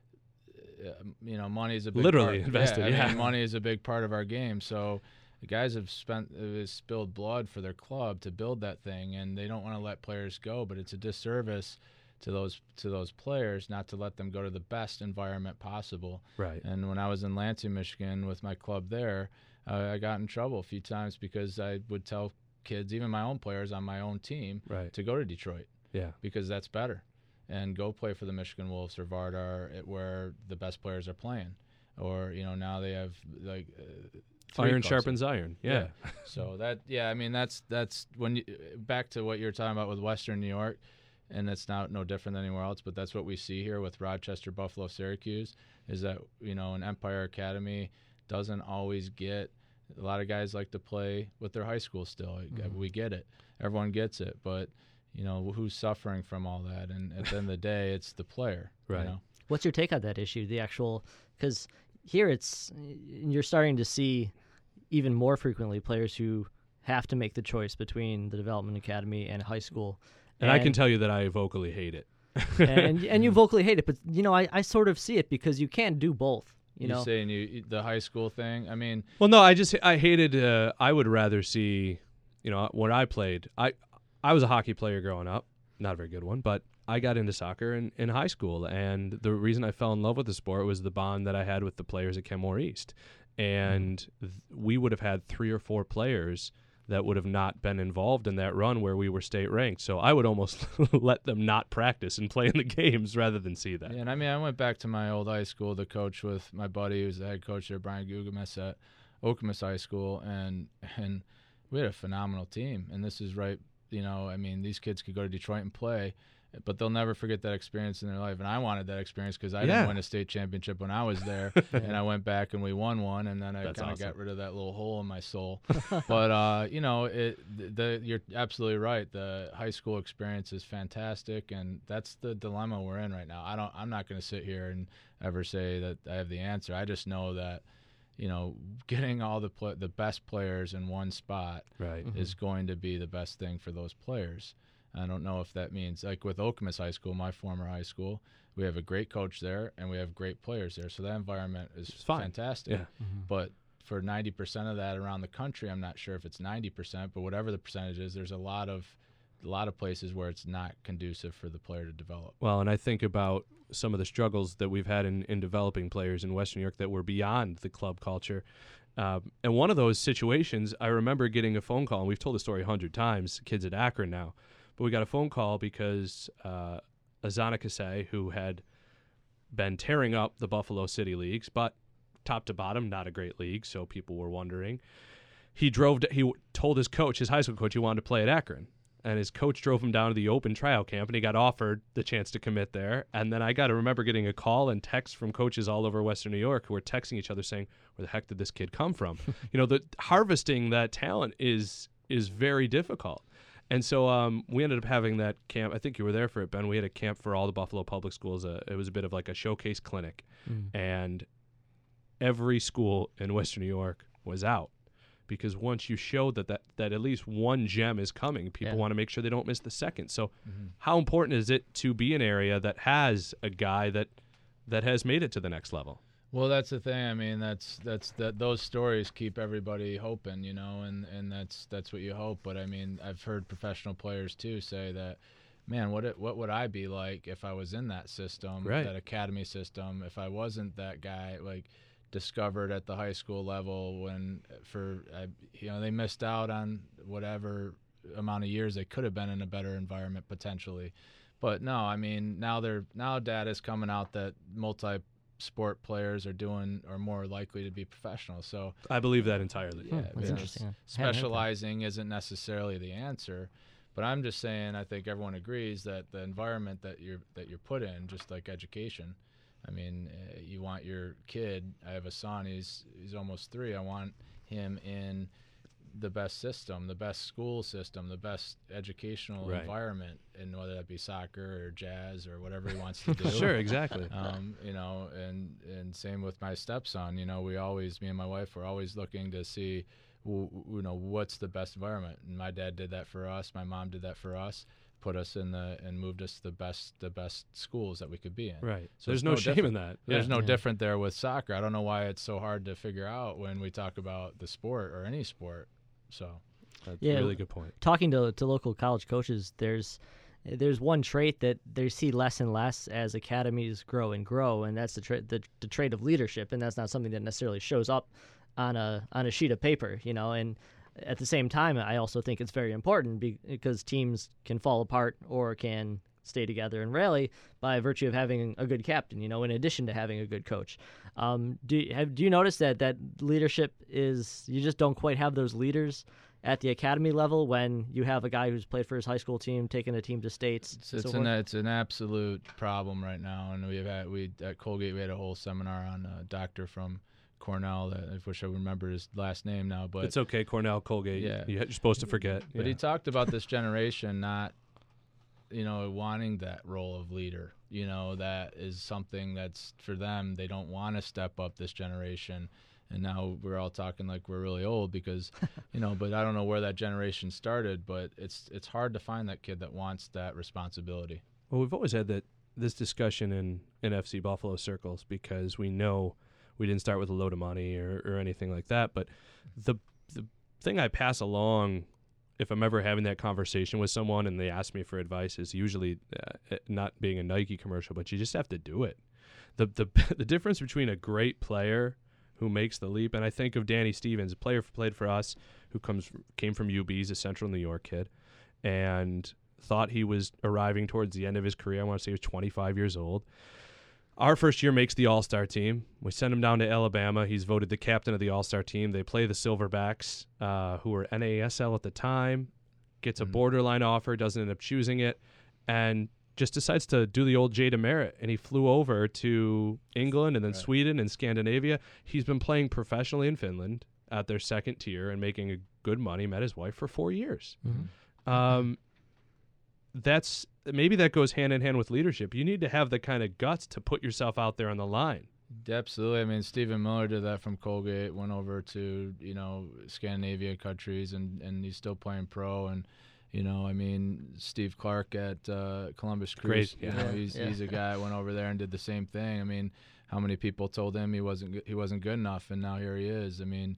uh, you know, money is a big Literally part. invested, yeah. I yeah. mean, money is a big part of our game. So the guys have spent, uh, spilled blood for their club to build that thing, and they don't want to let players go, but it's a disservice to those to those players not to let them go to the best environment possible. Right. And when I was in Lansing, Michigan with my club there, uh, I got in trouble a few times because I would tell kids, even my own players on my own team, Right. to go to Detroit Yeah. because that's better, and go play for the Michigan Wolves or Vardar, at where the best players are playing. Or, you know, now they have like uh, three Iron closer. sharpens iron. Yeah. So that, yeah, I mean, that's that's when you, back to what you were talking about with Western New York, and it's not no different than anywhere else, but that's what we see here with Rochester, Buffalo, Syracuse, is that, you know, an Empire Academy doesn't always get, a lot of guys like to play with their high school still. Mm-hmm. We get it. Everyone gets it, but, you know, who's suffering from all that? And at the end of the day, it's the player. Right. You know? What's your take on that issue? The actual, because here it's, you're starting to see even more frequently players who have to make the choice between the development academy and high school. And, I can tell you that I vocally hate it. and and you vocally hate it, but you know I, I sort of see it because you can't do both. You, You know, saying you the high school thing? I mean, Well, no, I just I hated. Uh, I would rather see, you know, when I played. I I was a hockey player growing up, not a very good one, but I got into soccer in, in high school, and the reason I fell in love with the sport was the bond that I had with the players at Kenmore East, and th- we would have had three or four players that would have not been involved in that run where we were state ranked. So I would almost let them not practice and play in the games rather than see that. Yeah, and I mean, I went back to my old high school to coach with my buddy who's the head coach there, Brian Gugamis at Okemos High School, and and we had a phenomenal team. And this is right, you know, I mean, these kids could go to Detroit and play, but they'll never forget that experience in their life. And I wanted that experience because I Yeah. didn't win a state championship when I was there. And I went back and we won one, and then I That's kind of awesome. got rid of that little hole in my soul. But, uh, you know, it, the, you're absolutely right. The high school experience is fantastic, and that's the dilemma we're in right now. I don't, I'm not going to sit here and ever say that I have the answer. I just know that, you know, getting all the pl- the best players in one spot Right. is going to be the best thing for those players. I don't know if that means, like with Okemos High School, my former high school, we have a great coach there and we have great players there. So that environment is It's fine. fantastic. Yeah. But for ninety percent of that around the country, I'm not sure if it's ninety percent, but whatever the percentage is, there's a lot of a lot of places where it's not conducive for the player to develop. Well, and I think about some of the struggles that we've had in, in developing players in Western New York that were beyond the club culture. Um, and one of those situations, I remember getting a phone call, and we've told the story a hundred times, kids at Akron now, but we got a phone call because uh, Azana Kasei, who had been tearing up the Buffalo City leagues, but top to bottom, not a great league, so people were wondering. He drove. To, he w- told his coach, his high school coach, he wanted to play at Akron, and his coach drove him down to the open tryout camp, and he got offered the chance to commit there. And then I got to remember getting a call and text from coaches all over Western New York who were texting each other saying, "Where the heck did this kid come from?" You know, the harvesting that talent is is very difficult. And so um, we ended up having that camp. I think you were there for it, Ben. We had a camp for all the Buffalo public schools. Uh, it was a bit of like a showcase clinic. Mm. And every school in Western New York was out because once you show that, that, that at least one gem is coming, people Yeah. want to make sure they don't miss the second. So Mm-hmm. how important is it to be an area that has a guy that that has made it to the next level? Well, that's the thing. I mean, that's that's that those stories keep everybody hoping, you know, and, and that's that's what you hope. But I mean, I've heard professional players too say that, man, what it, what would I be like if I was in that system, Right. that academy system, if I wasn't that guy, like discovered at the high school level when for I, you know, they missed out on whatever amount of years they could have been in a better environment potentially. But no, I mean, now they're now data's coming out that multi sport players are doing are more likely to be professionals. So I believe that entirely. yeah, that's you know, interesting. I hadn't heard that. specializing isn't necessarily the answer, but I'm just saying I think everyone agrees that the environment that you're that you're put in, just like education. I mean, uh, you want your kid. I have a son. He's he's almost three. I want him in the best system, the best school system, the best educational Right. environment, and whether that be soccer or jazz or whatever he wants to do. Sure, exactly. Um, you know, and and same with my stepson. You know, we always, me and my wife, were always looking to see, w- w- you know, what's the best environment. And my dad did that for us. My mom did that for us. Put us in the and moved us to the best the best schools that we could be in. Right. So There's it's no, no shame different. in that. There's Yeah. no Yeah. different there with soccer. I don't know why it's so hard to figure out when we talk about the sport or any sport. So That's Yeah. a really good point. Talking to to local college coaches, there's there's one trait that they see less and less as academies grow and grow, and that's the tra- the, the trait of leadership, and that's not something that necessarily shows up on a on a sheet of paper, you know. And at the same time, I also think it's very important be- because teams can fall apart or can stay together and rally by virtue of having a good captain, you know, in addition to having a good coach. Um, do you, have do you notice that that leadership is you just don't quite have those leaders at the academy level when you have a guy who's played for his high school team, taking a team to states? It's, and it's so an forth? it's an absolute problem right now, and we've had we at Colgate we had a whole seminar on a doctor from Cornell that I wish I remember his last name now, but It's okay, Cornell, Colgate. Yeah. You- You're supposed to forget. but Yeah. he talked about this generation not, you know, wanting that role of leader. You know, that is something that's for them. They don't want to step up this generation. And now we're all talking like we're really old because, you know, but I don't know where that generation started, but it's it's hard to find that kid that wants that responsibility. Well, we've always had that this discussion in, in F C Buffalo circles because we know we didn't start with a load of money or, or anything like that. But the the thing I pass along if I'm ever having that conversation with someone and they ask me for advice is usually uh, not being a Nike commercial, but you just have to do it. The the the difference between a great player who makes the leap. And I think of Danny Stevens, a player who played for us, who comes came from U B. He's a Central New York kid, and thought he was arriving towards the end of his career. I want to say he was twenty-five years old. Our first year makes the All-Star team. We send him down to Alabama. He's voted the captain of the All-Star team. They play the Silverbacks, uh, who were N A S L at the time, gets a Mhm. borderline offer, doesn't end up choosing it, and just decides to do the old Jay DeMerit, and he flew over to England and then Right. Sweden and Scandinavia. He's been playing professionally in Finland at their second tier and making a good money. Met his wife for four years. Mhm. Um, that's maybe that goes hand in hand with leadership. You need to have the kind of guts to put yourself out there on the line. Absolutely. I mean, Stephen Miller did that from Colgate, went over to, you know, Scandinavian countries, and, and he's still playing pro. And, you know, I mean, Steve Clark at uh, Columbus Crew, Great, you yeah. know, Yeah, he's yeah. he's a guy that went over there and did the same thing. I mean, how many people told him he wasn't go- he wasn't good enough, and now here he is. I mean,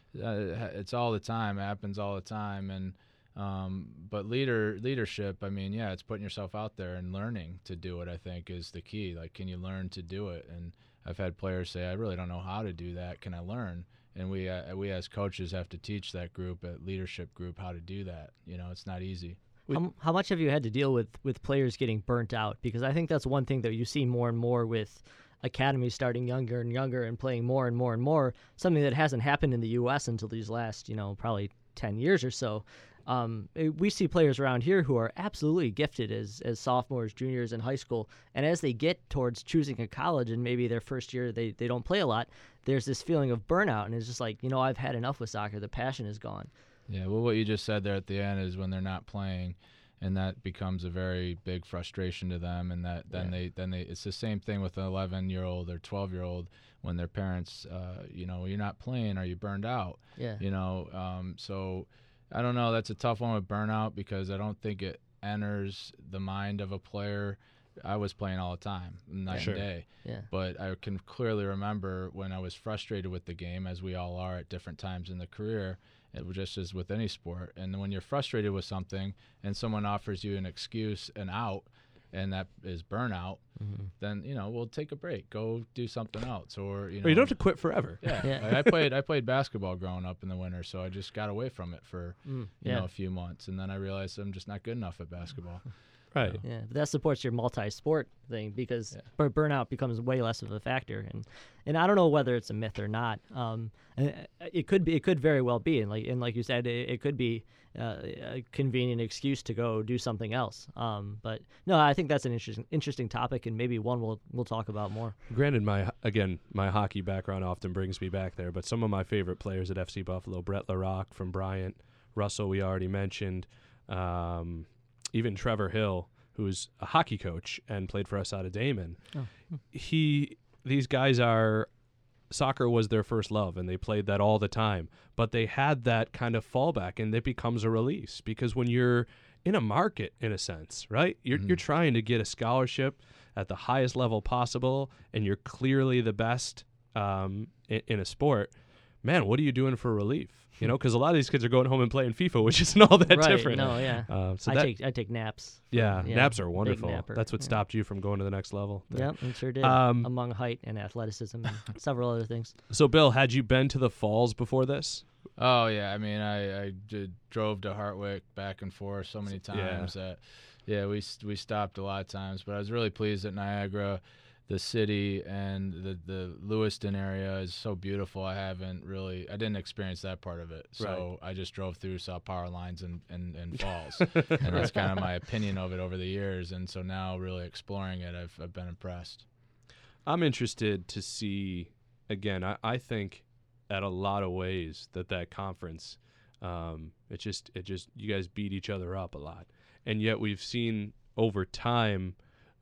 uh, it's all the time. It happens all the time. And um, but leader leadership, I mean, yeah, it's putting yourself out there and learning to do it, I think, is the key. Like, can you learn to do it? And I've had players say, I really don't know how to do that. Can I learn? And we uh, we as coaches have to teach that group, that leadership group, how to do that. You know, it's not easy. How, how much have you had to deal with, with players getting burnt out? Because I think that's one thing that you see more and more with academies starting younger and younger and playing more and more and more, something that hasn't happened in the U S until these last, you know, probably ten years or so. Um, eh, we see players around here who are absolutely gifted as, as sophomores, juniors in high school, and as they get towards choosing a college and maybe their first year they, they don't play a lot, there's this feeling of burnout, and it's just like, you know, I've had enough with soccer. The passion is gone. Yeah, well, what you just said there at the end is when they're not playing, and that becomes a very big frustration to them. And that then Yeah. they then they it's the same thing with an eleven year old or twelve year old when their parents, uh, you know, you're not playing, are you burned out? Yeah. You know, um, so I don't know. That's a tough one with burnout because I don't think it enters the mind of a player. I was playing all the time, night Sure. and day. Yeah. But I can clearly remember when I was frustrated with the game, as we all are at different times in the career. It was just as with any sport. And when you're frustrated with something and someone offers you an excuse, an out, and that is burnout, Mhm. then, you know, we'll take a break, go do something else. Or, you know, Well, you don't have to quit forever. yeah. Yeah. Like, I played I played basketball growing up in the winter, so I just got away from it for, Mm, you yeah. know, a few months. And then I realized I'm just not good enough at basketball. Right. Yeah, but that supports your multi-sport thing because Yeah. bur- burnout becomes way less of a factor, and and I don't know whether it's a myth or not. Um, and it could be, it could very well be, and like and like you said, it, it could be uh, a convenient excuse to go do something else. Um, but no, I think that's an interesting interesting topic, and maybe one we'll we'll talk about more. Granted, my again, my hockey background often brings me back there, but some of my favorite players at F C Buffalo, Brett LaRocque from Bryant, Russell we already mentioned, um, even Trevor Hill, who's a hockey coach and played for us out of Damon. Oh. He, these guys are, soccer was their first love, and they played that all the time. But they had that kind of fallback, and it becomes a release because when you're in a market, in a sense, right? You're Mhm. you're trying to get a scholarship at the highest level possible, and you're clearly the best um, in, in a sport. Man, what are you doing for relief? You know, because a lot of these kids are going home and playing FIFA, which isn't all that right? different. No, yeah. Uh, so I that, take I take naps. for- yeah, yeah, naps are big wonderful. napper. That's what Yeah. stopped you from going to the next level. there. Yep, it sure did. Um, Among height and athleticism and several other things. So, Bill, had you been to the Falls before this? Oh yeah, I mean, I, I did, drove to Hartwick back and forth so many Yeah. times that, yeah, we s- we stopped a lot of times. But I was really pleased at Niagara, the city, and the the Lewiston area is so beautiful. I haven't really, I didn't experience that part of it. So I just drove through, saw power lines and and, and falls, and that's kind of my opinion of it over the years. And so now, really exploring it, I've I've been impressed. I'm interested to see, again, I, I think at a lot of ways that that conference, um, it just, it just, you guys beat each other up a lot. And yet we've seen over time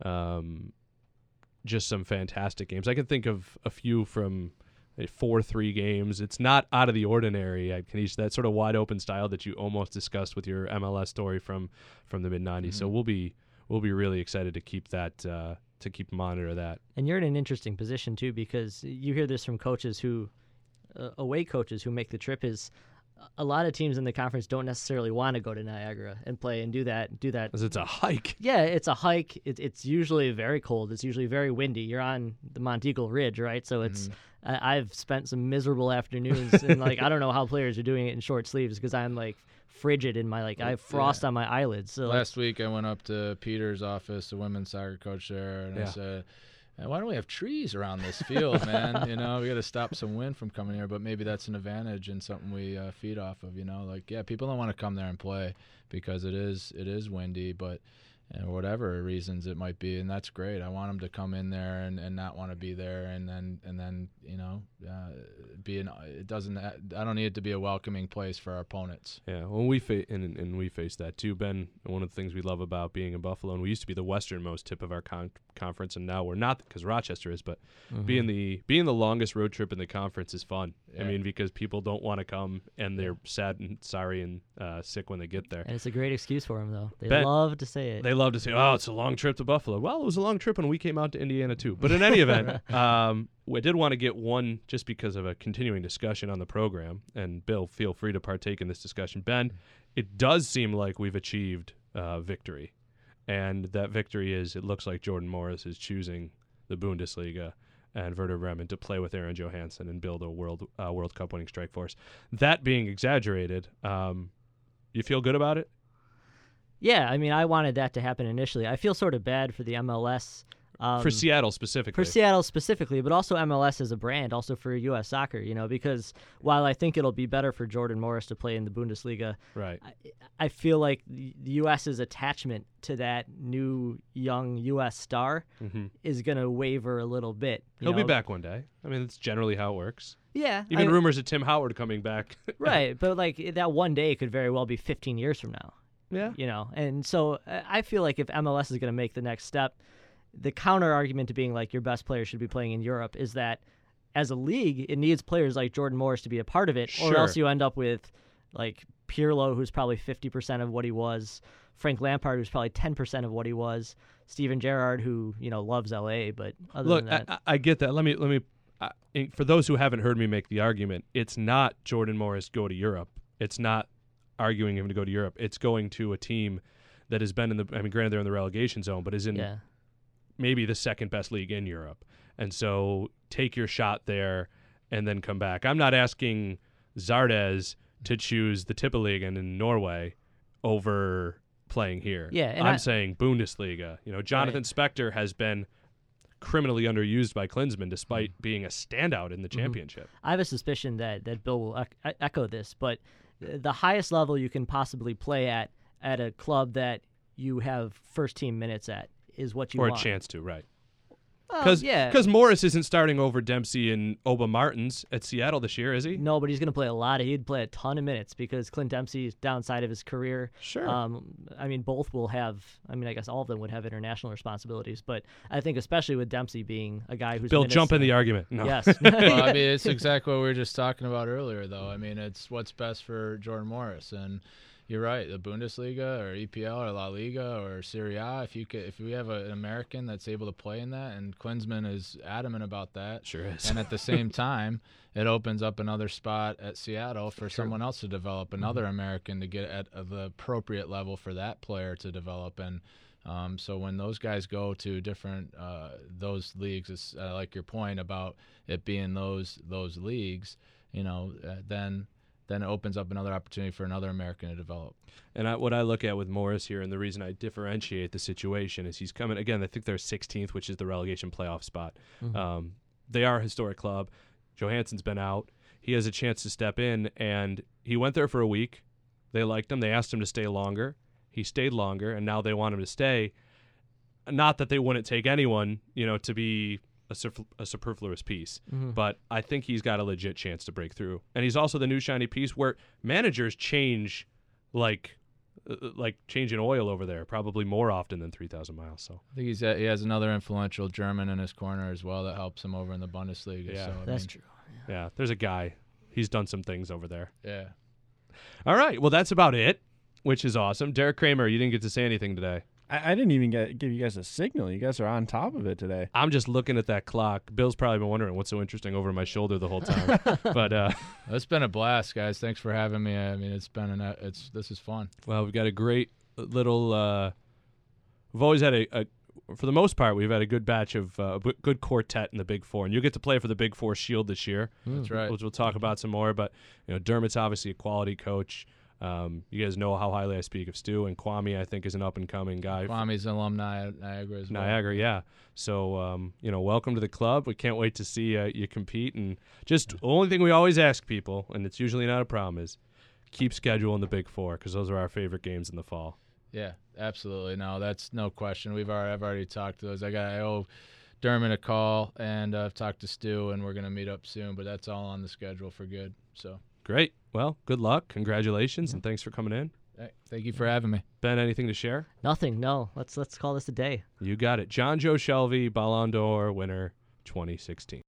um, just some fantastic games. I can think of a few from four three games. It's not out of the ordinary. I can use that sort of wide open style that you almost discussed with your M L S story from, from the mid nineties. So Mhm. we'll be, we'll be really excited to keep that, uh, to keep monitor that. And you're in an interesting position too, because you hear this from coaches who, uh, away coaches who make the trip. Is a lot of teams in the conference don't necessarily want to go to Niagara and play and do that. Do that. 'Cause it's a hike. Yeah, it's a hike. It, it's usually very cold. It's usually very windy. You're on the Monteagle Ridge, right? So it's I- I've spent some miserable afternoons, and like I don't know how players are doing it in short sleeves because I'm like frigid in my like I have frost Yeah. on my eyelids. So Last week I went up to Peter's office, the women's soccer coach there, and Yeah. I said, "Hey, why don't we have trees around this field, man? You know, we got to stop some wind from coming here, but maybe that's an advantage and something we uh, feed off of. You know, like yeah, people don't want to come there and play because it is it is windy, but and whatever reasons it might be, and that's great. I want them to come in there and, and not want to be there, and then and then you know, uh, be an. It doesn't. I don't need it to be a welcoming place for our opponents. Yeah, when we fa- and, and we face that too, Ben. One of the things we love about being in Buffalo, and we used to be the westernmost tip of our con- conference, and now we're not because Rochester is. But Mhm. being the being the longest road trip in the conference is fun. I Yeah. mean, because people don't want to come and they're sad and sorry and uh, sick when they get there. and it's a great excuse for them though. They Bet. love to say it. They love to say, "Oh, it's a long trip to Buffalo." Well, it was a long trip when we came out to Indiana too. But in any event, um, I did want to get one just because of a continuing discussion on the program. And Bill, feel free to partake in this discussion. Ben, it does seem like we've achieved uh, victory, and that victory is it looks like Jordan Morris is choosing the Bundesliga and Werder Bremen to play with Aaron Johansson and build a world uh, World Cup winning strike force. That being exaggerated, um, you feel good about it? Yeah, I mean, I wanted that to happen initially. I feel sort of bad for the M L S. Um, For Seattle specifically. For Seattle specifically, but also M L S as a brand, also for U S soccer, you know, because while I think it'll be better for Jordan Morris to play in the Bundesliga, Right. I, I feel like the US's attachment to that new young U S star Mm-hmm. is going to waver a little bit. you He'll be know? back one day. I mean, that's generally how it works. Yeah. Even I- rumors of Tim Howard coming back. Right, but like that one day could very well be fifteen years from now. Yeah. You know, and so uh, I feel like if M L S is going to make the next step, the counter argument to being like your best player should be playing in Europe is that as a league, it needs players like Jordan Morris to be a part of it, or Sure. else you end up with like Pirlo, who's probably fifty percent of what he was, Frank Lampard, who's probably ten percent of what he was, Steven Gerrard, who, you know, loves L A, but other Look, than that, I, I I get that. Let me let me. Uh, for those who haven't heard me make the argument, it's not Jordan Morris go to Europe. It's not arguing him to go to Europe. It's going to a team that has been in the. I mean, granted they're in the relegation zone, but is in yeah. maybe the second best league in Europe. And so take your shot there and then come back. I'm not asking Zardes to choose the Tippeligaen in Norway over playing here. Yeah, and I'm I- saying Bundesliga. You know, Jonathan Spector has been criminally underused by Klinsmann despite being a standout in the championship. I have a suspicion that, that Bill will ec- e- echo this, but the highest level you can possibly play at at a club that you have first team minutes at is what you Or want. a chance to, right. Well, Because yeah. Morris isn't starting over Dempsey and Oba Martins at Seattle this year, is he? No, but he's going to play a lot. Of, he'd play a ton of minutes because Clint Dempsey's downside of his career. Sure. Um, I mean, both will have. I mean, I guess all of them would have international responsibilities, but I think especially with Dempsey being a guy who's Bill, minutes- jump in the argument. No. Yes. Well, I mean, it's exactly what we were just talking about earlier, though. I mean, it's what's best for Jordan Morris, and you're right. The Bundesliga or E P L or La Liga or Serie A, if you could, if we have a, an American that's able to play in that, and Klinsmann is adamant about that, Sure is. and at the same time, it opens up another spot at Seattle for someone else to develop, another American to get at uh, the appropriate level for that player to develop. And um, so when those guys go to different uh, those leagues, it's, I like your point about it being those those leagues, you know, uh, then then it opens up another opportunity for another American to develop. And I, what I look at with Morris here, and the reason I differentiate the situation is he's coming again. I think they're sixteenth, which is the relegation playoff spot. Mhm. Um, they are a historic club. Johansson's been out. He has a chance to step in, and he went there for a week. They liked him. They asked him to stay longer. He stayed longer, and now they want him to stay. Not that they wouldn't take anyone, you know, to be a, superf- a superfluous piece. Mhm. But I think he's got a legit chance to break through. And he's also the new shiny piece where managers change like uh, like changing oil over there, probably more often than three thousand miles. So I think he's he has another influential German in his corner as well that helps him over in the Bundesliga. Yeah. so, I That's mean, true. yeah, there's a guy. He's done some things over there. Yeah. All right. Well, that's about it, which is awesome. Derek Kramer, you didn't get to say anything today. I, I didn't even get, give you guys a signal. You guys are on top of it today. I'm just looking at that clock. Bill's probably been wondering what's so interesting over my shoulder the whole time. but uh, It's been a blast, guys. Thanks for having me. I mean, it's been an it's this is fun. well, we've got a great little. Uh, we've always had a, a for the most part, we've had a good batch of uh, b- good quartet in the Big Four, and you get to play for the Big Four Shield this year. That's right. Which we'll talk about some more. But you know, Dermot's obviously a quality coach. Um, you guys know how highly I speak of Stu, and Kwame, I think, is an up-and-coming guy. Kwame's an alumni at Niagara as well. Niagara, yeah. So, um, you know, welcome to the club. We can't wait to see uh, you compete. And just the only thing we always ask people, and it's usually not a problem, is keep schedule in the Big Four because those are our favorite games in the fall. Yeah, absolutely. No, that's no question. We've already, I've already talked to those. I got I owe Dermot a call, and uh, I've talked to Stu, and we're going to meet up soon. But that's all on the schedule for good. So great. Well, good luck. Congratulations, and thanks for coming in. hey, thank you for having me. Ben, anything to share? Nothing. No. Let's let's call this a day. You got it. John Joe Shelby, Ballon d'Or winner, twenty sixteen.